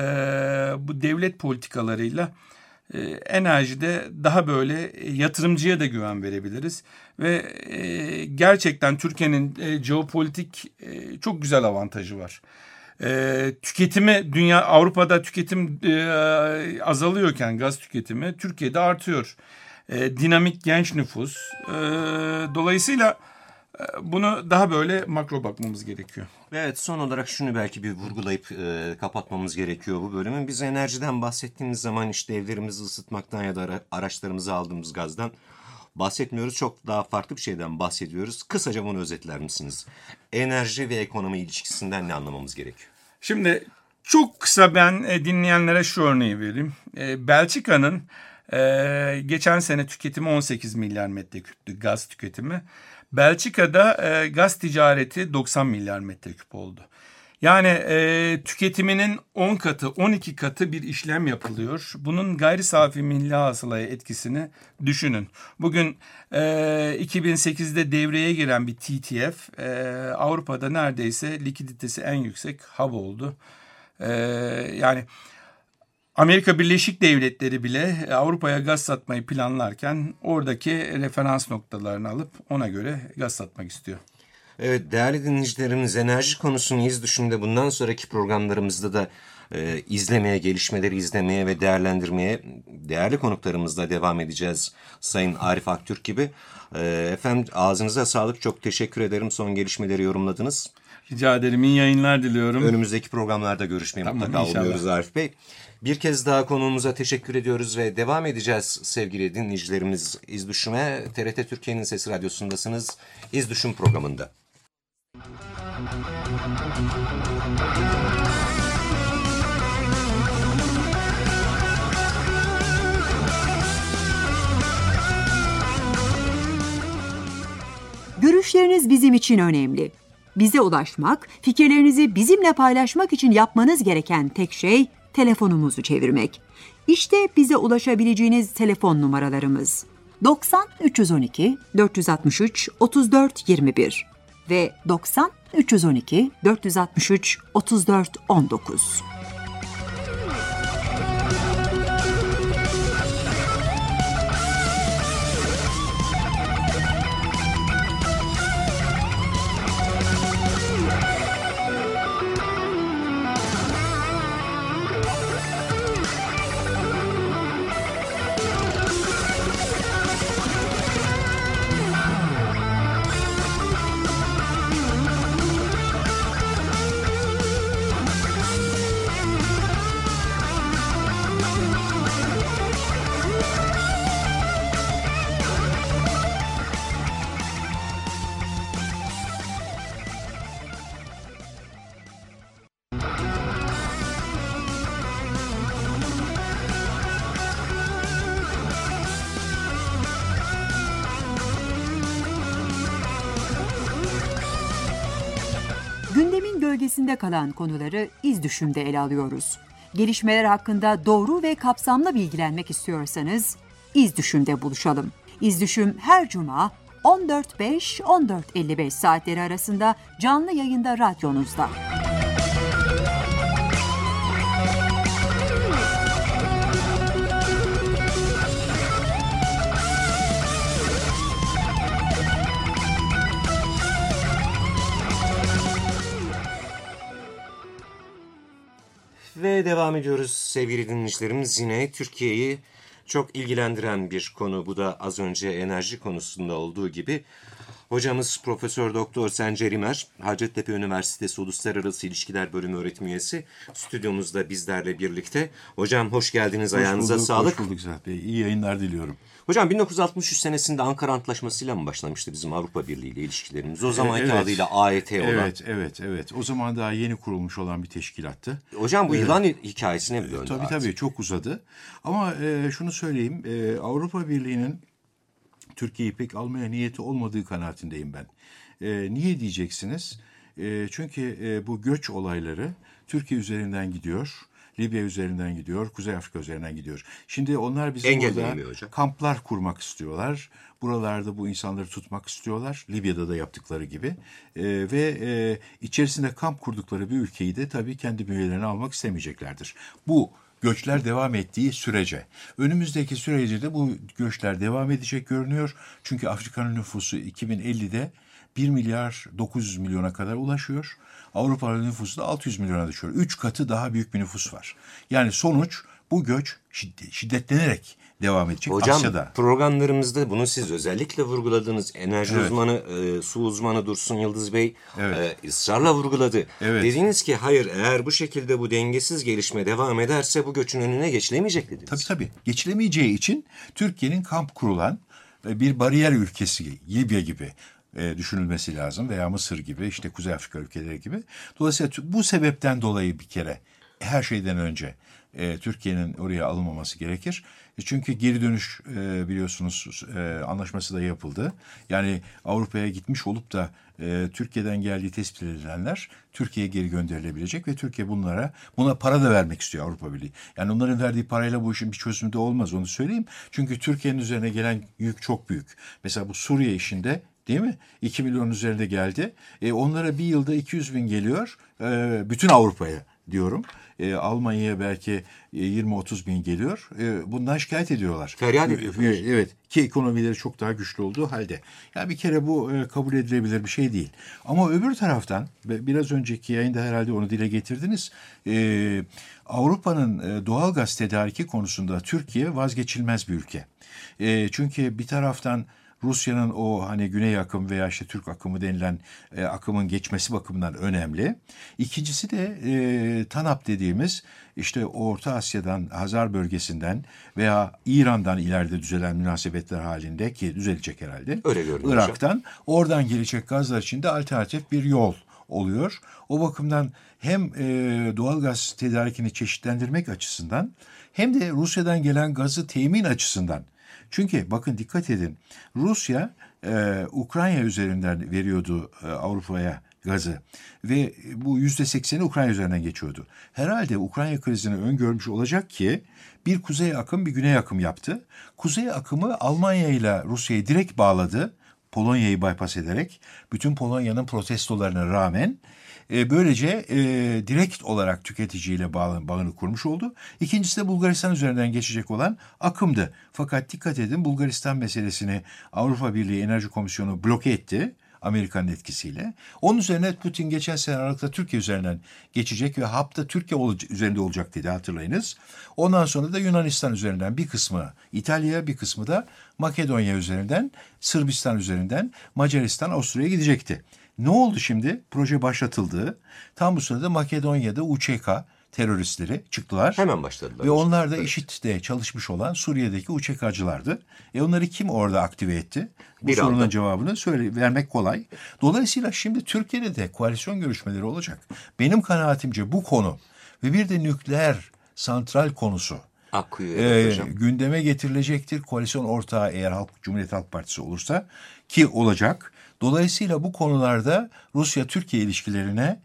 Speaker 2: bu devlet politikalarıyla e, enerjide daha böyle yatırımcıya da güven verebiliriz ve e, gerçekten Türkiye'nin e, jeopolitik e, çok güzel avantajı var. E, tüketimi dünya Avrupa'da tüketim e, azalıyorken gaz tüketimi Türkiye'de artıyor. E, dinamik genç nüfus. E, dolayısıyla bunu daha böyle makro bakmamız gerekiyor.
Speaker 1: Evet, son olarak şunu belki bir vurgulayıp e, kapatmamız gerekiyor bu bölümün. Biz enerjiden bahsettiğimiz zaman işte evlerimizi ısıtmaktan ya da ara, araçlarımızı aldığımız gazdan bahsetmiyoruz. Çok daha farklı bir şeyden bahsediyoruz. Kısaca bunu özetler misiniz? Enerji ve ekonomi ilişkisinden ne anlamamız gerekiyor?
Speaker 2: Şimdi çok kısa ben e, dinleyenlere şu örneği vereyim. E, Belçika'nın e, geçen sene tüketimi on sekiz milyar metreküptü gaz tüketimi. Belçika'da e, gaz ticareti doksan milyar metreküp oldu. Yani e, tüketiminin on katı, on iki katı bir işlem yapılıyor. Bunun gayri safi milli hasılaya etkisini düşünün. Bugün e, iki bin sekizde devreye giren bir T T F e, Avrupa'da neredeyse likiditesi en yüksek hub oldu. E, yani Amerika Birleşik Devletleri bile Avrupa'ya gaz satmayı planlarken oradaki referans noktalarını alıp ona göre gaz satmak istiyor.
Speaker 1: Evet, değerli dinleyicilerimiz, enerji konusunu iz düşümde bundan sonraki programlarımızda da e, izlemeye, gelişmeleri izlemeye ve değerlendirmeye değerli konuklarımızla devam edeceğiz. Sayın Arif Aktürk gibi. E, efendim ağzınıza sağlık, çok teşekkür ederim. Son gelişmeleri yorumladınız.
Speaker 2: Rica ederim, iyi yayınlar diliyorum.
Speaker 1: Önümüzdeki programlarda görüşmeye
Speaker 2: tamam,
Speaker 1: mutlaka
Speaker 2: inşallah.
Speaker 1: umuyoruz Arif Bey. Bir kez daha konuğumuza teşekkür ediyoruz ve devam edeceğiz sevgili dinleyicilerimiz İz Düşüm'e. T R T Türkiye'nin Sesi Radyosu'ndasınız İz Düşüm programında.
Speaker 3: Görüşleriniz bizim için önemli. Bize ulaşmak, fikirlerinizi bizimle paylaşmak için yapmanız gereken tek şey telefonumuzu çevirmek. İşte bize ulaşabileceğiniz telefon numaralarımız: doksan üç yüz on iki dört yüz altmış üç otuz dört yirmi bir ve doksan üç yüz on iki dört yüz altmış üç otuz dört on dokuz. Gündemin gölgesinde kalan konuları İz Düşüm'de ele alıyoruz. Gelişmeler hakkında doğru ve kapsamlı bilgilenmek istiyorsanız İz Düşüm'de buluşalım. İz Düşüm her cuma on dört beş on dört elli beş saatleri arasında canlı yayında radyonuzda.
Speaker 1: Ve devam ediyoruz sevgili dinleyicilerimiz. Yine Türkiye'yi çok ilgilendiren bir konu. Bu da az önce enerji konusunda olduğu gibi. Hocamız Profesör Doktor Sencer İmer, Hacettepe Üniversitesi Uluslararası İlişkiler Bölümü öğretim üyesi. Stüdyomuzda bizlerle birlikte. Hocam hoş geldiniz, hoş ayağınıza
Speaker 4: bulduk,
Speaker 1: sağlık.
Speaker 4: Hoş bulduk Zahra Bey. İyi yayınlar diliyorum.
Speaker 1: Hocam bin dokuz yüz altmış üç senesinde Ankara Antlaşması'yla mı başlamıştı bizim Avrupa Birliği ile ilişkilerimiz? O zamanki
Speaker 4: evet.
Speaker 1: adıyla A E T olan.
Speaker 4: Evet, evet, evet. O zaman daha yeni kurulmuş olan bir teşkilattı.
Speaker 1: Hocam bu yılan evet. hikayesine mi döndü?
Speaker 4: Tabii
Speaker 1: artık?
Speaker 4: tabii çok uzadı. Ama e, şunu söyleyeyim, e, Avrupa Birliği'nin Türkiye'yi pek almaya niyeti olmadığı kanaatindeyim ben. E, niye diyeceksiniz? E, çünkü e, bu göç olayları Türkiye üzerinden gidiyor. Libya üzerinden gidiyor, Kuzey Afrika üzerinden gidiyor. Şimdi onlar bizim burada kamplar kurmak istiyorlar. Buralarda bu insanları tutmak istiyorlar. Libya'da da yaptıkları gibi. Ee, ve e, içerisinde kamp kurdukları bir ülkeyi de tabii kendi bünyelerine almak istemeyeceklerdir. Bu göçler devam ettiği sürece. Önümüzdeki sürece de bu göçler devam edecek görünüyor. Çünkü Afrika'nın nüfusu iki bin ellide bir milyar dokuz yüz milyona kadar ulaşıyor. Avrupa'nın nüfusu da altı yüz milyona düşüyor. Üç katı daha büyük bir nüfus var. Yani sonuç bu göç şiddet, şiddetlenerek devam edecek.
Speaker 1: Hocam
Speaker 4: Asya'da.
Speaker 1: Programlarımızda bunu siz özellikle vurguladınız. Enerji evet. uzmanı, e, su uzmanı Dursun Yıldız Bey evet. e, ısrarla vurguladı. Evet. Dediniz ki hayır, eğer bu şekilde bu dengesiz gelişme devam ederse bu göçün önüne geçilemeyecek dediniz.
Speaker 4: Tabii tabii. Geçilemeyeceği için Türkiye'nin kamp kurulan bir bariyer ülkesi Libya gibi E, düşünülmesi lazım veya Mısır gibi işte Kuzey Afrika ülkeleri gibi. Dolayısıyla bu sebepten dolayı bir kere her şeyden önce e, Türkiye'nin oraya alınmaması gerekir. E, çünkü geri dönüş e, biliyorsunuz e, anlaşması da yapıldı. Yani Avrupa'ya gitmiş olup da e, Türkiye'den geldiği tespit edilenler Türkiye'ye geri gönderilebilecek ve Türkiye bunlara buna para da vermek istiyor Avrupa Birliği. Yani onların verdiği parayla bu işin bir çözümü de olmaz, onu söyleyeyim. Çünkü Türkiye'nin üzerine gelen yük çok büyük. Mesela bu Suriye işinde, değil mi? iki milyon üzerinde geldi. E, onlara bir yılda iki yüz bin geliyor. E, bütün Avrupa'ya diyorum. E, Almanya'ya belki e, yirmi otuz bin geliyor. E, bundan şikayet ediyorlar.
Speaker 1: Feryat ediyorlar.
Speaker 4: E, evet. Ki ekonomileri çok daha güçlü olduğu halde. Yani bir kere bu e, kabul edilebilir bir şey değil. Ama öbür taraftan, biraz önceki yayında herhalde onu dile getirdiniz. E, Avrupa'nın e, doğal gaz tedariki konusunda Türkiye vazgeçilmez bir ülke. E, çünkü bir taraftan Rusya'nın o hani güney akım veya işte Türk akımı denilen e, akımın geçmesi bakımından önemli. İkincisi de e, TANAP dediğimiz işte Orta Asya'dan, Hazar bölgesinden veya İran'dan ileride düzelen münasebetler halinde, ki düzelecek herhalde.
Speaker 1: Öyle görünüyor
Speaker 4: Irak'tan
Speaker 1: hocam. Oradan
Speaker 4: gelecek gazlar için de alternatif bir yol oluyor. O bakımdan hem e, doğalgaz tedarikini çeşitlendirmek açısından hem de Rusya'dan gelen gazı temin açısından. Çünkü bakın dikkat edin, Rusya e, Ukrayna üzerinden veriyordu e, Avrupa'ya gazı ve bu yüzde sekseni Ukrayna üzerinden geçiyordu. Herhalde Ukrayna krizini öngörmüş olacak ki bir kuzey akım bir güney akım yaptı. Kuzey akımı Almanya ile Rusya'yı direkt bağladı, Polonya'yı bypass ederek, bütün Polonya'nın protestolarına rağmen. E, böylece e, direkt olarak tüketiciyle bağ, bağını kurmuş oldu. İkincisi de Bulgaristan üzerinden geçecek olan akımdı. Fakat dikkat edin, Bulgaristan meselesini Avrupa Birliği Enerji Komisyonu bloke etti Amerika'nın etkisiyle. Onun üzerine Putin geçen sene Aralık'ta Türkiye üzerinden geçecek ve hapta Türkiye ol- üzerinde olacak dedi, hatırlayınız. Ondan sonra da Yunanistan üzerinden bir kısmı İtalya, bir kısmı da Makedonya üzerinden, Sırbistan üzerinden Macaristan, Avusturya'ya gidecekti. Ne oldu şimdi? Proje başlatıldı. Tam bu sırada Makedonya'da U Ç K teröristleri çıktılar.
Speaker 1: Hemen başladılar.
Speaker 4: Ve
Speaker 1: hocam.
Speaker 4: onlar da
Speaker 1: Evet.
Speaker 4: IŞİD'de çalışmış olan Suriye'deki U Ç K'cılardı. E onları kim orada aktive etti? Bu
Speaker 1: Bir
Speaker 4: sorunun
Speaker 1: anda.
Speaker 4: cevabını söyle, vermek kolay. Dolayısıyla şimdi Türkiye'de de koalisyon görüşmeleri olacak. Benim kanaatimce bu konu ve bir de nükleer santral konusu
Speaker 1: Akkuyu, evet
Speaker 4: e,
Speaker 1: hocam.
Speaker 4: gündeme getirilecektir. Koalisyon ortağı eğer Halk, Cumhuriyet Halk Partisi olursa, ki olacak. Dolayısıyla bu konularda Rusya-Türkiye ilişkilerine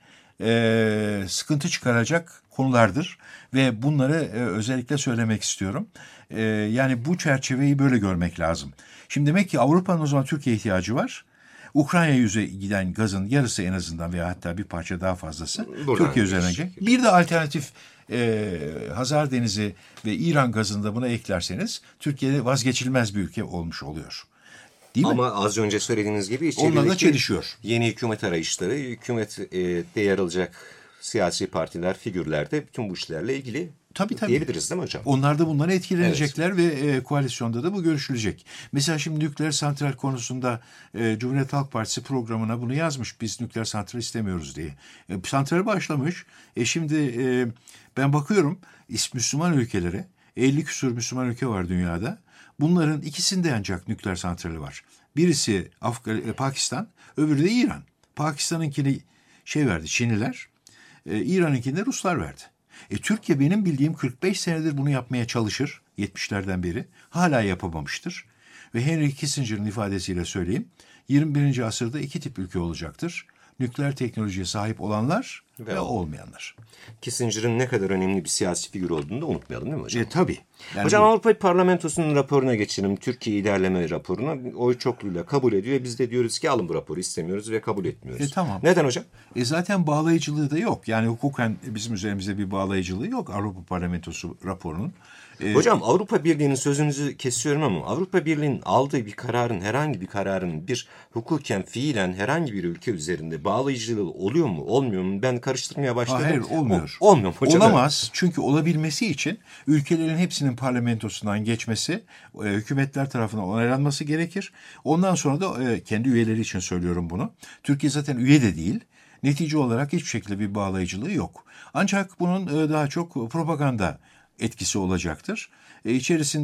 Speaker 4: e, sıkıntı çıkaracak konulardır. Ve bunları e, özellikle söylemek istiyorum. E, yani bu çerçeveyi böyle görmek lazım. Şimdi demek ki Avrupa'nın o zaman Türkiye ihtiyacı var. Ukrayna yüze giden gazın yarısı en azından veya hatta bir parça daha fazlası
Speaker 1: Buradan
Speaker 4: Türkiye üzerine
Speaker 1: geçecek.
Speaker 4: gidecek. Bir de alternatif e, Hazar Denizi ve İran gazını da buna eklerseniz Türkiye'de vazgeçilmez bir ülke olmuş oluyor. Değil mi?
Speaker 1: Ama az önce söylediğiniz gibi
Speaker 4: Onunla da
Speaker 1: içerideki
Speaker 4: çelişiyor.
Speaker 1: yeni hükümet arayışları, hükümette yer alacak siyasi partiler, figürler de bütün bu işlerle ilgili
Speaker 4: Tabii, tabii.
Speaker 1: diyebiliriz değil mi hocam?
Speaker 4: Onlar da bundan etkilenecekler ve e, koalisyonda da bu görüşülecek. Mesela şimdi nükleer santral konusunda e, Cumhuriyet Halk Partisi programına bunu yazmış. Biz nükleer santral istemiyoruz diye. E, santral başlamış. E şimdi e, ben bakıyorum Müslüman ülkelere, elli küsur Müslüman ülke var dünyada. Bunların ikisinde ancak nükleer santrali var. Birisi Afgan, Pakistan, öbürü de İran. Pakistan'ınkini şey verdi, Çinliler. E, İran'ınkini de Ruslar verdi. E, Türkiye benim bildiğim kırk beş senedir bunu yapmaya çalışır, yetmişlerden beri. Hala yapamamıştır. Ve Henry Kissinger'ın ifadesiyle söyleyeyim, yirmi birinci asırda iki tip ülke olacaktır. Nükleer teknolojiye sahip olanlar ve, ve olmayanlar.
Speaker 1: Kissinger'ın ne kadar önemli bir siyasi figür olduğunu da unutmayalım değil mi hocam?
Speaker 4: E, tabii. Yani
Speaker 1: hocam
Speaker 4: bu...
Speaker 1: Avrupa Parlamentosu'nun raporuna geçelim. Türkiye ilerleme raporuna oy çokluğuyla kabul ediyor. Biz de diyoruz ki alın bu raporu, istemiyoruz ve kabul etmiyoruz.
Speaker 4: E, tamam.
Speaker 1: Neden hocam?
Speaker 4: E, zaten bağlayıcılığı da yok. Yani hukuken bizim üzerimizde bir bağlayıcılığı yok Avrupa Parlamentosu raporunun. E,
Speaker 1: Hocam Avrupa Birliği'nin, sözünüzü kesiyorum ama Avrupa Birliği'nin aldığı bir kararın, herhangi bir kararın bir hukuken fiilen herhangi bir ülke üzerinde bağlayıcılığı oluyor mu, olmuyor mu? Ben karıştırmaya başladım.
Speaker 4: Hayır, olmuyor.
Speaker 1: O, olmuyor mu hocam?
Speaker 4: Olamaz. Çünkü olabilmesi için ülkelerin hepsinin parlamentosundan geçmesi, e, hükümetler tarafından onaylanması gerekir. Ondan sonra da e, kendi üyeleri için söylüyorum bunu. Türkiye zaten üye de değil. Netice olarak hiçbir şekilde bir bağlayıcılığı yok. Ancak bunun e, daha çok propaganda etkisi olacaktır. E, içerisinde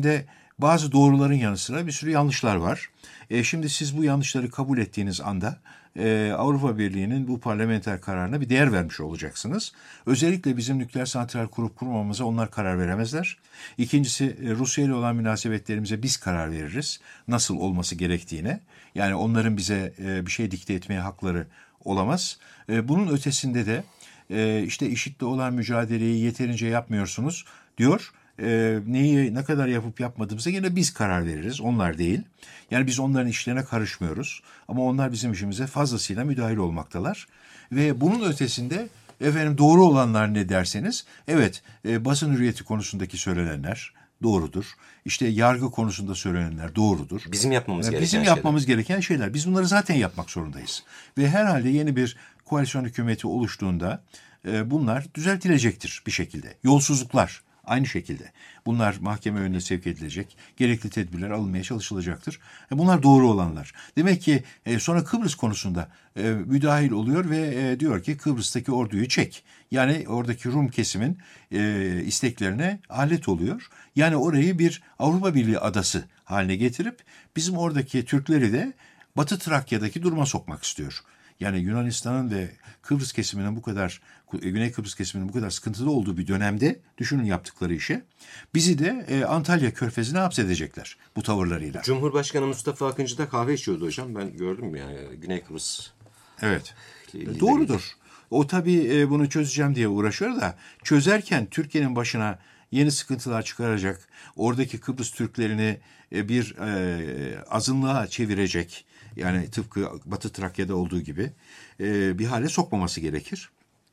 Speaker 4: bazı doğruların yanı sıra bir sürü yanlışlar var. E, şimdi siz bu yanlışları kabul ettiğiniz anda e, Avrupa Birliği'nin bu parlamenter kararına bir değer vermiş olacaksınız. Özellikle bizim nükleer santral kurup kurmamıza onlar karar veremezler. İkincisi e, Rusya ile olan münasebetlerimize biz karar veririz. Nasıl olması gerektiğine. Yani onların bize e, bir şey dikte etmeye hakları olamaz. E, bunun ötesinde de e, işte IŞİD'le olan mücadeleyi yeterince yapmıyorsunuz diyor. E, neyi ne kadar yapıp yapmadığımıza yine biz karar veririz, onlar değil. Yani biz onların işlerine karışmıyoruz ama onlar bizim işimize fazlasıyla müdahil olmaktalar. Ve bunun ötesinde efendim doğru olanlar ne derseniz, evet e, basın hürriyeti konusundaki söylenenler doğrudur. İşte yargı konusunda söylenenler doğrudur.
Speaker 1: Bizim yapmamız
Speaker 4: Yani
Speaker 1: gereken
Speaker 4: Bizim
Speaker 1: şeyler.
Speaker 4: yapmamız gereken şeyler. Biz bunları zaten yapmak zorundayız. Ve herhalde yeni bir koalisyon hükümeti oluştuğunda e, bunlar düzeltilecektir bir şekilde. Yolsuzluklar aynı şekilde. Bunlar mahkeme önüne sevk edilecek. Gerekli tedbirler alınmaya çalışılacaktır. E, bunlar doğru olanlar. Demek ki e, sonra Kıbrıs konusunda e, müdahil oluyor ve e, diyor ki Kıbrıs'taki orduyu çek. Yani oradaki Rum kesimin e, isteklerine alet oluyor. Yani orayı bir Avrupa Birliği adası haline getirip bizim oradaki Türkleri de Batı Trakya'daki duruma sokmak istiyor. Yani Yunanistan'ın ve Kıbrıs kesiminin bu kadar, Güney Kıbrıs kesiminin bu kadar sıkıntılı olduğu bir dönemde düşünün yaptıkları işe. Bizi de e, Antalya Körfezi'ne hapsedecekler bu tavırlarıyla.
Speaker 1: Cumhurbaşkanı Mustafa Akıncı da kahve içiyordu hocam. Ben gördüm yani Güney Kıbrıs.
Speaker 4: Evet.
Speaker 1: lideri.
Speaker 4: Doğrudur. O tabii e, bunu çözeceğim diye uğraşıyor da çözerken Türkiye'nin başına yeni sıkıntılar çıkaracak, oradaki Kıbrıs Türklerini e, bir e, azınlığa çevirecek, yani tıpkı Batı Trakya'da olduğu gibi e, bir hale sokmaması gerekir.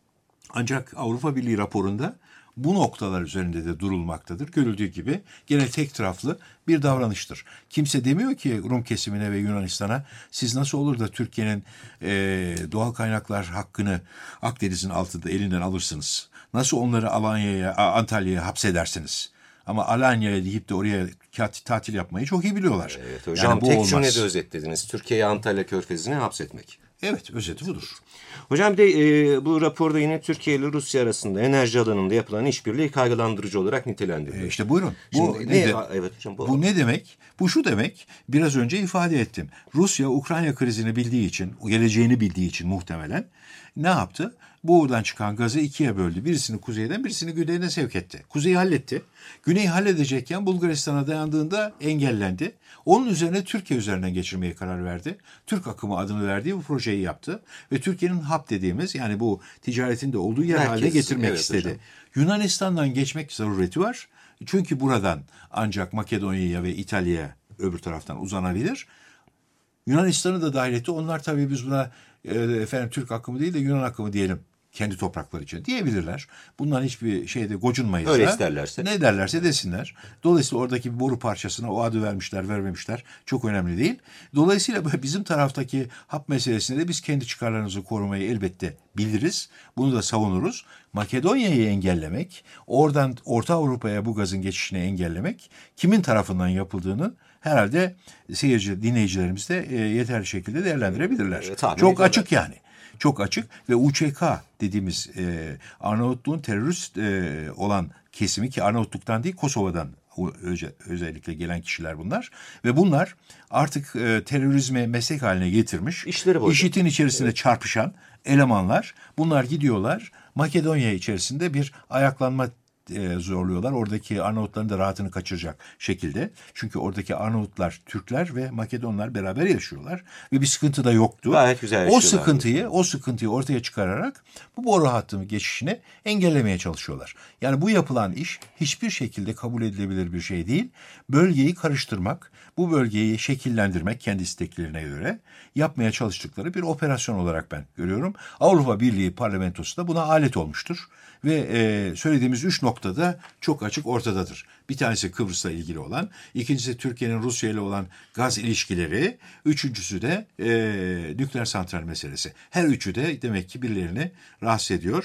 Speaker 4: Ancak Avrupa Birliği raporunda bu noktalar üzerinde de durulmaktadır. Görüldüğü gibi gene tek taraflı bir davranıştır. Kimse demiyor ki Rum kesimine ve Yunanistan'a siz nasıl olur da Türkiye'nin e, doğal kaynaklar hakkını Akdeniz'in altında elinden alırsınız? Nasıl onları Alanya'ya, Antalya'ya hapsedersiniz? Ama Alanya'ya deyip de oraya tatil yapmayı çok iyi biliyorlar.
Speaker 1: Evet hocam,
Speaker 4: yani bu
Speaker 1: tek
Speaker 4: olmaz.
Speaker 1: cümlede özetlediniz. Türkiye'yi Antalya Körfezi'ne hapsetmek.
Speaker 4: Evet, özeti budur.
Speaker 1: Hocam bir de e, bu raporda yine Türkiye ile Rusya arasında enerji alanında yapılan işbirliği kaygılandırıcı olarak nitelendiriliyor.
Speaker 4: E işte buyurun. Bu
Speaker 1: Şimdi
Speaker 4: ne,
Speaker 1: ne,
Speaker 4: de,
Speaker 1: evet hocam, bu,
Speaker 4: bu ne demek? Bu şu demek, biraz önce ifade ettim. Rusya Ukrayna krizini bildiği için, geleceğini bildiği için muhtemelen ne yaptı? Buradan çıkan gazı ikiye böldü. Birisini kuzeyden, birisini güneyden sevk etti. Kuzeyi halletti. Güneyi halledecekken Bulgaristan'a dayandığında engellendi. Onun üzerine Türkiye üzerinden geçirmeye karar verdi. Türk akımı adını verdiği bu projeyi yaptı. Ve Türkiye'nin hub dediğimiz, yani bu ticaretin de olduğu yer
Speaker 1: Merkez,
Speaker 4: haline getirmek
Speaker 1: evet
Speaker 4: istedi.
Speaker 1: hocam.
Speaker 4: Yunanistan'dan geçmek zarureti var. Çünkü buradan ancak Makedonya'ya ve İtalya'ya öbür taraftan uzanabilir. Yunanistan'ı da dahil etti. Onlar tabii biz buna e, efendim Türk akımı değil de Yunan akımı diyelim kendi toprakları için diyebilirler. Bundan hiçbir şeyde gocunmayız.
Speaker 1: Öyle
Speaker 4: da.
Speaker 1: isterlerse.
Speaker 4: Ne derlerse desinler. Dolayısıyla oradaki bir boru parçasına o adı vermişler vermemişler çok önemli değil. Dolayısıyla bizim taraftaki hap meselesinde de biz kendi çıkarlarımızı korumayı elbette biliriz. Bunu da savunuruz. Makedonya'yı engellemek, oradan Orta Avrupa'ya bu gazın geçişini engellemek kimin tarafından yapıldığını herhalde seyirci, dinleyicilerimiz de e, yeterli şekilde değerlendirebilirler.
Speaker 1: Evet, tahmin
Speaker 4: çok
Speaker 1: ediyorlar.
Speaker 4: açık yani. Çok açık ve U Ç K dediğimiz e, Arnavutluğun terörist e, olan kesimi, ki Arnavutluk'tan değil Kosova'dan öze, özellikle gelen kişiler bunlar. Ve bunlar artık e, terörizme meslek haline getirmiş,
Speaker 1: İşleri bozdu.
Speaker 4: IŞİD'in içerisinde evet. çarpışan elemanlar. Bunlar gidiyorlar Makedonya içerisinde bir ayaklanma e, zorluyorlar. Oradaki Arnavutların da rahatını kaçıracak şekilde. Çünkü oradaki Arnavutlar, Türkler ve Makedonlar beraber yaşıyorlar. Ve bir sıkıntı da yoktu.
Speaker 1: Gayet güzel
Speaker 4: o
Speaker 1: yaşıyorlar.
Speaker 4: sıkıntıyı, o sıkıntıyı ortaya çıkararak bu boru hattı geçişini engellemeye çalışıyorlar. Yani bu yapılan iş hiçbir şekilde kabul edilebilir bir şey değil. Bölgeyi karıştırmak, bu bölgeyi şekillendirmek kendi isteklerine göre yapmaya çalıştıkları bir operasyon olarak ben görüyorum. Avrupa Birliği parlamentosu da buna alet olmuştur. Ve e, söylediğimiz üç noktada çok açık ortadadır. Bir tanesi Kıbrıs'la ilgili olan, ikincisi Türkiye'nin Rusya ile olan gaz ilişkileri, üçüncüsü de e, nükleer santral meselesi. Her üçü de demek ki birilerini rahatsız ediyor.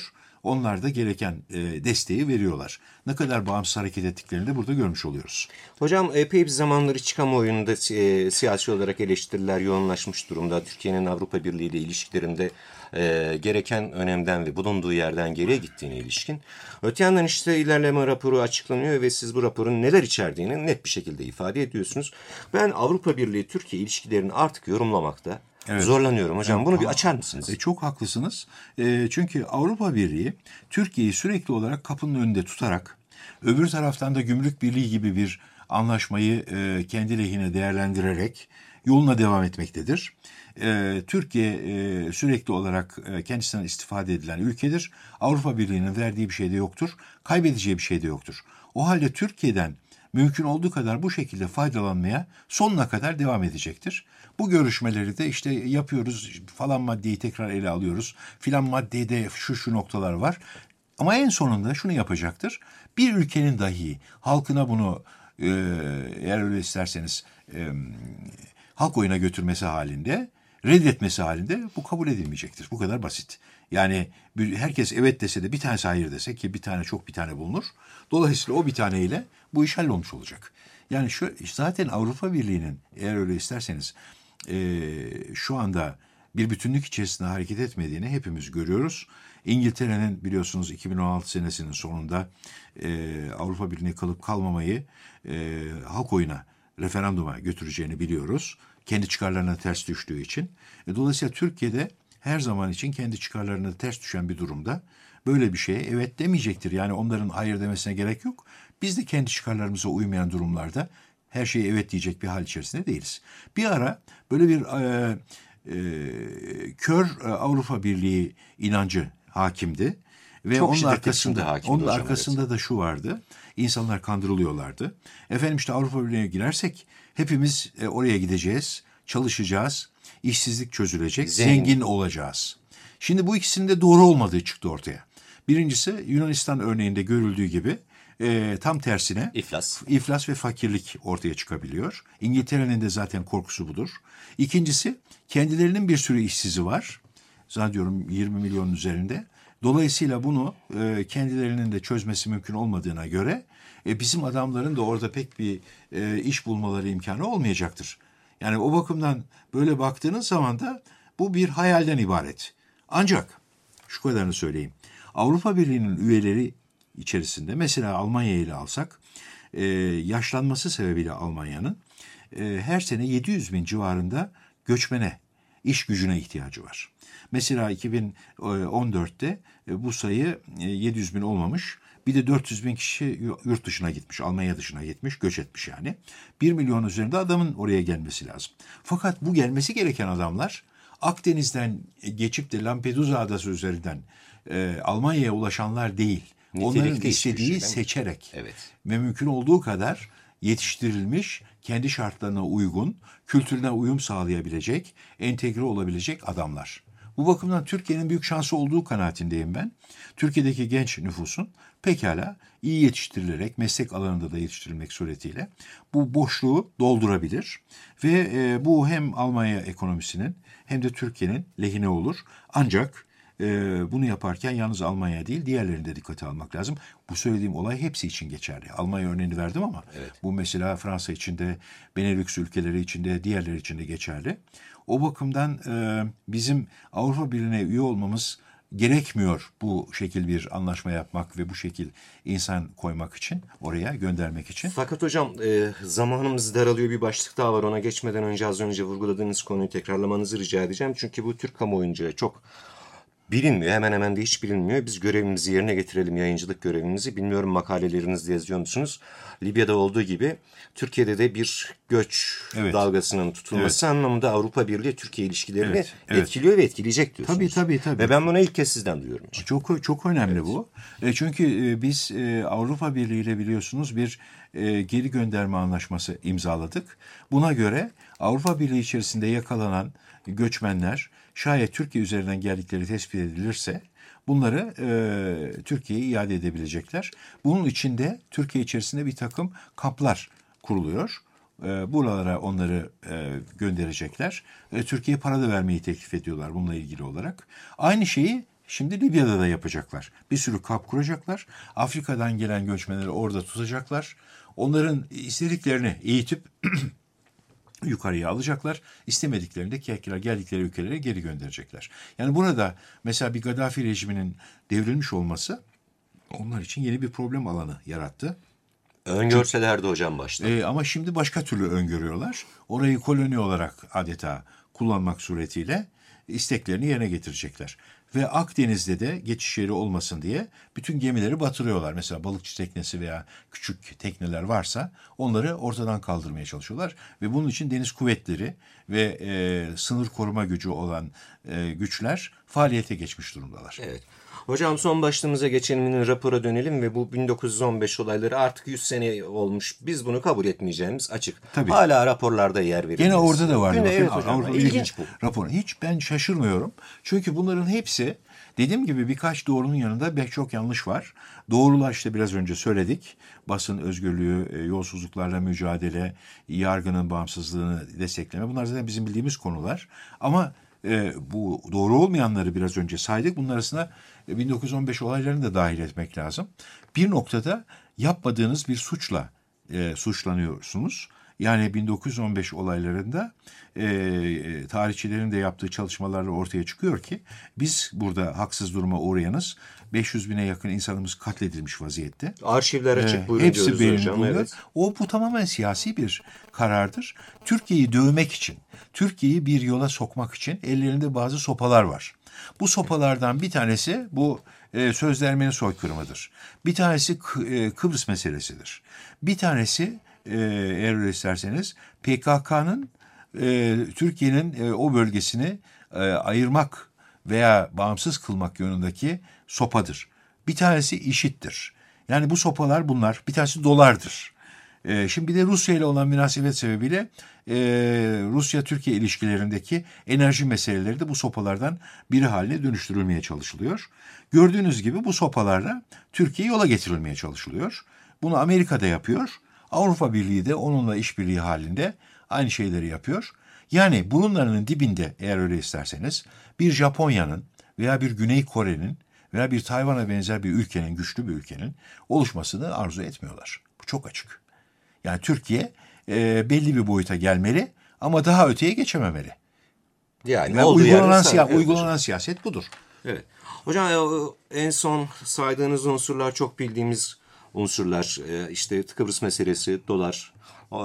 Speaker 4: onlar da gereken e, desteği veriyorlar. Ne kadar bağımsız hareket ettiklerini de burada görmüş oluyoruz.
Speaker 1: Hocam epey bir zamandır iç kamuoyunda e, siyasi olarak eleştiriler yoğunlaşmış durumda. Türkiye'nin Avrupa Birliği ile ilişkilerinde e, gereken önemden ve bulunduğu yerden geriye gittiğine ilişkin. Öte yandan işte ilerleme raporu açıklanıyor ve siz bu raporun neler içerdiğini net bir şekilde ifade ediyorsunuz. Ben Avrupa Birliği-Türkiye ilişkilerini artık yorumlamakta evet. zorlanıyorum hocam. Evet, Bunu tamam. bir açar mısınız?
Speaker 4: E, çok haklısınız. E, çünkü Avrupa Birliği Türkiye'yi sürekli olarak kapının önünde tutarak öbür taraftan da Gümrük Birliği gibi bir anlaşmayı e, kendi lehine değerlendirerek yoluna devam etmektedir. E, Türkiye e, sürekli olarak e, kendisinden istifade edilen ülkedir. Avrupa Birliği'nin verdiği bir şey de yoktur. Kaybedeceği bir şey de yoktur. O halde Türkiye'den mümkün olduğu kadar bu şekilde faydalanmaya sonuna kadar devam edecektir. Bu görüşmeleri de işte yapıyoruz, falan maddeyi tekrar ele alıyoruz, filan maddede şu şu noktalar var. Ama en sonunda şunu yapacaktır, bir ülkenin dahi halkına bunu e, eğer öyle isterseniz e, halk oyuna götürmesi halinde, reddetmesi halinde bu kabul edilmeyecektir. Bu kadar basit. Yani herkes evet dese de bir tanesi hayır dese ki bir tane çok bir tane bulunur. Dolayısıyla o bir taneyle bu iş hallolmuş olacak. Yani şu, zaten Avrupa Birliği'nin eğer öyle isterseniz e, şu anda bir bütünlük içerisinde hareket etmediğini hepimiz görüyoruz. İngiltere'nin biliyorsunuz iki bin on altı senesinin sonunda e, Avrupa Birliği'ne kalıp kalmamayı e, halk oyuna, referanduma götüreceğini biliyoruz. Kendi çıkarlarına ters düştüğü için. E, dolayısıyla Türkiye'de her zaman için kendi çıkarlarına ters düşen bir durumda böyle bir şeye evet demeyecektir. Yani onların hayır demesine gerek yok. Biz de kendi çıkarlarımıza uymayan durumlarda her şeye evet diyecek bir hal içerisinde değiliz. Bir ara böyle bir e, e, kör e, Avrupa Birliği inancı hakimdi. Ve
Speaker 1: Çok
Speaker 4: onun arkasında,
Speaker 1: hakimdi
Speaker 4: onun
Speaker 1: hocam,
Speaker 4: arkasında
Speaker 1: evet.
Speaker 4: da şu vardı. İnsanlar kandırılıyorlardı. Efendim işte Avrupa Birliği'ne girersek hepimiz e, oraya gideceğiz, çalışacağız, işsizlik çözülecek, zengin. zengin olacağız. Şimdi bu ikisinin de doğru olmadığı çıktı ortaya. Birincisi Yunanistan örneğinde görüldüğü gibi e, tam tersine
Speaker 1: iflas.
Speaker 4: iflas ve fakirlik ortaya çıkabiliyor. İngiltere'nin de zaten korkusu budur. İkincisi kendilerinin bir sürü işsizi var. Zannediyorum yirmi milyonun üzerinde. Dolayısıyla bunu e, kendilerinin de çözmesi mümkün olmadığına göre e, bizim adamların da orada pek bir e, iş bulmaları imkanı olmayacaktır. Yani o bakımdan böyle baktığınız zaman da bu bir hayalden ibaret. Ancak şu kadarını söyleyeyim. Avrupa Birliği'nin üyeleri içerisinde mesela Almanya'yı ele alsak e, yaşlanması sebebiyle Almanya'nın e, her sene yedi yüz bin civarında göçmene, iş gücüne ihtiyacı var. Mesela iki bin on dörtte bu sayı yedi yüz bin olmamış. Bir de dört yüz bin kişi yurt dışına gitmiş, Almanya dışına gitmiş, göç etmiş yani. bir milyon üzerinde adamın oraya gelmesi lazım. Fakat bu gelmesi gereken adamlar Akdeniz'den geçip de Lampedusa adası üzerinden e, Almanya'ya ulaşanlar değil.
Speaker 1: Nitelikli
Speaker 4: Onların istediği
Speaker 1: şey,
Speaker 4: seçerek
Speaker 1: evet.
Speaker 4: ve mümkün olduğu kadar yetiştirilmiş, kendi şartlarına uygun, kültürüne uyum sağlayabilecek, entegre olabilecek adamlar. Bu bakımdan Türkiye'nin büyük şansı olduğu kanaatindeyim ben. Türkiye'deki genç nüfusun pekala iyi yetiştirilerek, meslek alanında da yetiştirilmek suretiyle bu boşluğu doldurabilir. Ve e, bu hem Almanya ekonomisinin hem de Türkiye'nin lehine olur. Ancak e, bunu yaparken yalnız Almanya değil, diğerlerini de dikkate almak lazım. Bu söylediğim olay hepsi için geçerli. Almanya örneğini verdim ama
Speaker 1: evet.
Speaker 4: bu mesela Fransa için de, Benelux ülkeleri için de, diğerleri için de geçerli. O bakımdan e, bizim Avrupa Birliği'ne üye olmamız gerekmiyor bu şekil bir anlaşma yapmak ve bu şekil insan koymak için, oraya göndermek için.
Speaker 1: Fakat hocam e, zamanımız daralıyor, bir başlık daha var. Ona geçmeden önce az önce vurguladığınız konuyu tekrarlamanızı rica edeceğim. Çünkü bu Türk kamuoyunca çok bilinmiyor. Hemen hemen de hiç bilinmiyor. Biz görevimizi yerine getirelim, yayıncılık görevimizi. Bilmiyorum makalelerinizde yazıyor musunuz? Libya'da olduğu gibi Türkiye'de de bir göç evet. dalgasının tutulması evet. anlamında Avrupa Birliği Türkiye ilişkilerini evet. Evet. etkiliyor ve etkileyecek diyorsunuz.
Speaker 4: Tabii tabii tabii.
Speaker 1: Ve ben bunu ilk kez sizden duyuyorum.
Speaker 4: Çok çok önemli evet. bu. E, çünkü e, biz e, Avrupa Birliği ile biliyorsunuz bir e, geri gönderme anlaşması imzaladık. Buna göre Avrupa Birliği içerisinde yakalanan göçmenler şayet Türkiye üzerinden geldikleri tespit edilirse bunları e, Türkiye'ye iade edebilecekler. Bunun için de Türkiye içerisinde bir takım kamplar kuruluyor. E, buralara onları e, gönderecekler. E, Türkiye'ye para da vermeyi teklif ediyorlar bununla ilgili olarak. Aynı şeyi Şimdi Libya'da da yapacaklar. Bir sürü kamp kuracaklar. Afrika'dan gelen göçmenleri orada tutacaklar. Onların istediklerini eğitip yukarıya alacaklar. İstemediklerini de geldikleri ülkelere geri gönderecekler. Yani burada mesela bir Gaddafi rejiminin devrilmiş olması onlar için yeni bir problem alanı yarattı.
Speaker 1: Öngörselerdi hocam başta.
Speaker 4: Ee, ama şimdi başka türlü öngörüyorlar. Orayı koloni olarak adeta kullanmak suretiyle isteklerini yerine getirecekler. Ve Akdeniz'de de geçiş yeri olmasın diye bütün gemileri batırıyorlar. Mesela balıkçı teknesi veya küçük tekneler varsa onları ortadan kaldırmaya çalışıyorlar. Ve bunun için deniz kuvvetleri ve e, sınır koruma gücü olan e, güçler faaliyete geçmiş durumdalar.
Speaker 1: Evet. Hocam son başlığımıza geçelim, rapora dönelim ve bu bin dokuz yüz on beş olayları artık yüz sene olmuş. Biz bunu kabul etmeyeceğimiz açık.
Speaker 4: Tabii.
Speaker 1: Hala raporlarda yer verilmesi.
Speaker 4: Gene orada da var.
Speaker 1: Yine,
Speaker 4: bakın,
Speaker 1: evet hocam.
Speaker 4: Avrupa
Speaker 1: İlginç
Speaker 4: Birliği
Speaker 1: bu.
Speaker 4: Raporu. Hiç ben şaşırmıyorum. Çünkü bunların hepsi dediğim gibi birkaç doğrunun yanında pek çok yanlış var. Doğrular işte biraz önce söyledik. Basın özgürlüğü, yolsuzluklarla mücadele, yargının bağımsızlığını destekleme. Bunlar zaten bizim bildiğimiz konular. Ama e, bu doğru olmayanları biraz önce saydık. Bunun arasına bin dokuz yüz on beş olaylarını da dahil etmek lazım. Bir noktada yapmadığınız bir suçla e, suçlanıyorsunuz. Yani bin dokuz yüz on beş olaylarında e, tarihçilerin de yaptığı çalışmalarla ortaya çıkıyor ki biz burada haksız duruma uğrayanız. beş yüz bine yakın insanımız katledilmiş vaziyette.
Speaker 1: Arşivler açık
Speaker 4: Ee,
Speaker 1: buyurun
Speaker 4: hepsi
Speaker 1: diyoruz
Speaker 4: benim
Speaker 1: hocam.
Speaker 4: buluyor.
Speaker 1: Evet.
Speaker 4: O bu tamamen siyasi bir karardır. Türkiye'yi dövmek için, Türkiye'yi bir yola sokmak için ellerinde bazı sopalar var. Bu sopalardan bir tanesi bu e, sözleşmenin soykırımıdır. Bir tanesi K- e, Kıbrıs meselesidir. Bir tanesi e, eğer öyle isterseniz P K K'nın e, Türkiye'nin e, o bölgesini e, ayırmak veya bağımsız kılmak yönündeki sopadır. Bir tanesi IŞİD'dir. Yani bu sopalar bunlar. Bir tanesi dolardır. Ee, şimdi bir de Rusya ile olan münasebet sebebiyle e, Rusya-Türkiye ilişkilerindeki enerji meseleleri de bu sopalardan biri haline dönüştürülmeye çalışılıyor. Gördüğünüz gibi bu sopalarla Türkiye yola getirilmeye çalışılıyor. Bunu Amerika da yapıyor. Avrupa Birliği de onunla işbirliği halinde aynı şeyleri yapıyor. Yani burunlarının dibinde eğer öyle isterseniz bir Japonya'nın veya bir Güney Kore'nin veya bir Tayvan'a benzer bir ülkenin, güçlü bir ülkenin oluşmasını arzu etmiyorlar. Bu çok açık. Yani Türkiye e, belli bir boyuta gelmeli ama daha öteye geçememeli.
Speaker 1: Yani
Speaker 4: Ve
Speaker 1: olduğu
Speaker 4: uygulanan,
Speaker 1: yerde
Speaker 4: siya-
Speaker 1: evet
Speaker 4: uygulanan
Speaker 1: hocam.
Speaker 4: siyaset budur.
Speaker 1: Evet. Hocam en son saydığınız unsurlar çok bildiğimiz unsurlar. İşte Kıbrıs meselesi, dolar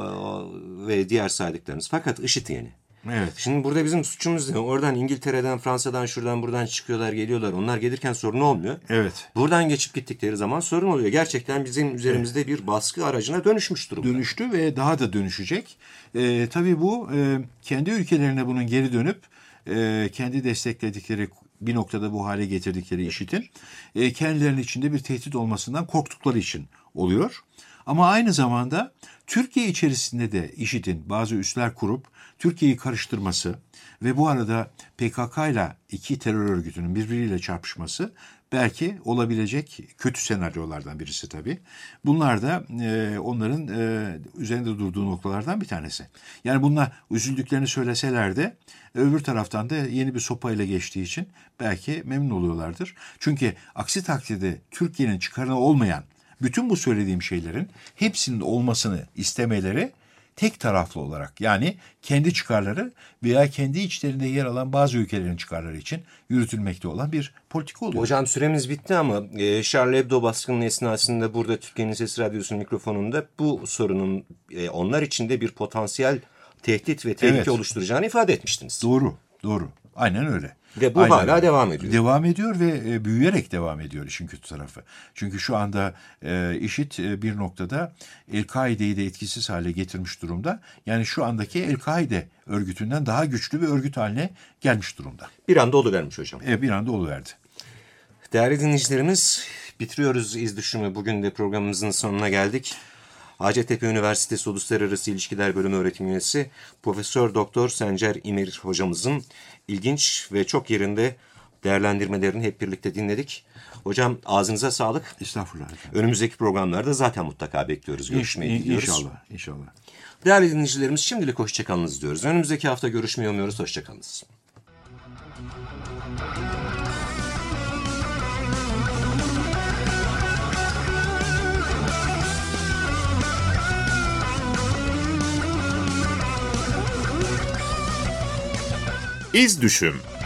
Speaker 1: ve diğer saydıklarınız. Fakat IŞİD yeni.
Speaker 4: Evet.
Speaker 1: Şimdi burada bizim suçumuz ne? Oradan İngiltere'den, Fransa'dan, şuradan buradan çıkıyorlar, geliyorlar. Onlar gelirken sorun olmuyor.
Speaker 4: Evet.
Speaker 1: Buradan geçip gittikleri zaman sorun oluyor. Gerçekten bizim üzerimizde bir baskı aracına dönüşmüş durumda.
Speaker 4: Dönüştü ve daha da dönüşecek. Ee, tabii bu e, kendi ülkelerine bunun geri dönüp e, kendi destekledikleri bir noktada bu hale getirdikleri IŞİD'in e, kendilerinin içinde bir tehdit olmasından korktukları için oluyor. Ama aynı zamanda Türkiye içerisinde de IŞİD'in bazı üsler kurup Türkiye'yi karıştırması ve bu arada P K K ile iki terör örgütünün birbiriyle çarpışması belki olabilecek kötü senaryolardan birisi tabii. Bunlar da e, onların e, üzerinde durduğu noktalardan bir tanesi. Yani bunlar üzüldüklerini söyleseler de öbür taraftan da yeni bir sopayla geçtiği için belki memnun oluyorlardır. Çünkü aksi takdirde Türkiye'nin çıkarına olmayan bütün bu söylediğim şeylerin hepsinin olmasını istemeleri tek taraflı olarak yani kendi çıkarları veya kendi içlerinde yer alan bazı ülkelerin çıkarları için yürütülmekte olan bir politika oluyor.
Speaker 1: Hocam süremiz bitti ama e, Charlie Hebdo baskının esnasında burada Türkiye'nin Sesi Radyosu'nun mikrofonunda bu sorunun e, onlar için de bir potansiyel tehdit ve tehlike
Speaker 4: Evet.
Speaker 1: oluşturacağını ifade etmiştiniz.
Speaker 4: Doğru, doğru. Aynen öyle.
Speaker 1: Ve bu
Speaker 4: Aynen
Speaker 1: hala
Speaker 4: öyle.
Speaker 1: devam ediyor.
Speaker 4: Devam ediyor ve e, büyüyerek devam ediyor işin kötü tarafı. Çünkü şu anda e, IŞİD e, bir noktada El-Kaide'yi de etkisiz hale getirmiş durumda. Yani şu andaki El-Kaide örgütünden daha güçlü bir örgüt haline gelmiş durumda.
Speaker 1: Bir anda oluvermiş hocam.
Speaker 4: E, bir anda oluverdi.
Speaker 1: Değerli dinleyicilerimiz, bitiriyoruz iz düşümü. Bugün de programımızın sonuna geldik. Hacettepe Üniversitesi Uluslararası İlişkiler Bölümü öğretim üyesi Profesör Doktor Sencer İmir hocamızın ilginç ve çok yerinde değerlendirmelerini hep birlikte dinledik. Hocam ağzınıza sağlık.
Speaker 4: Estağfurullah efendim.
Speaker 1: Önümüzdeki programlarda zaten mutlaka bekliyoruz. Görüşmeyi
Speaker 4: İn-
Speaker 1: diliyoruz.
Speaker 4: İnşallah, inşallah.
Speaker 1: Değerli dinleyicilerimiz şimdilik hoşçakalınız diyoruz. Önümüzdeki hafta görüşmeyi umuyoruz. Hoşçakalınız.
Speaker 5: İz Düşüm.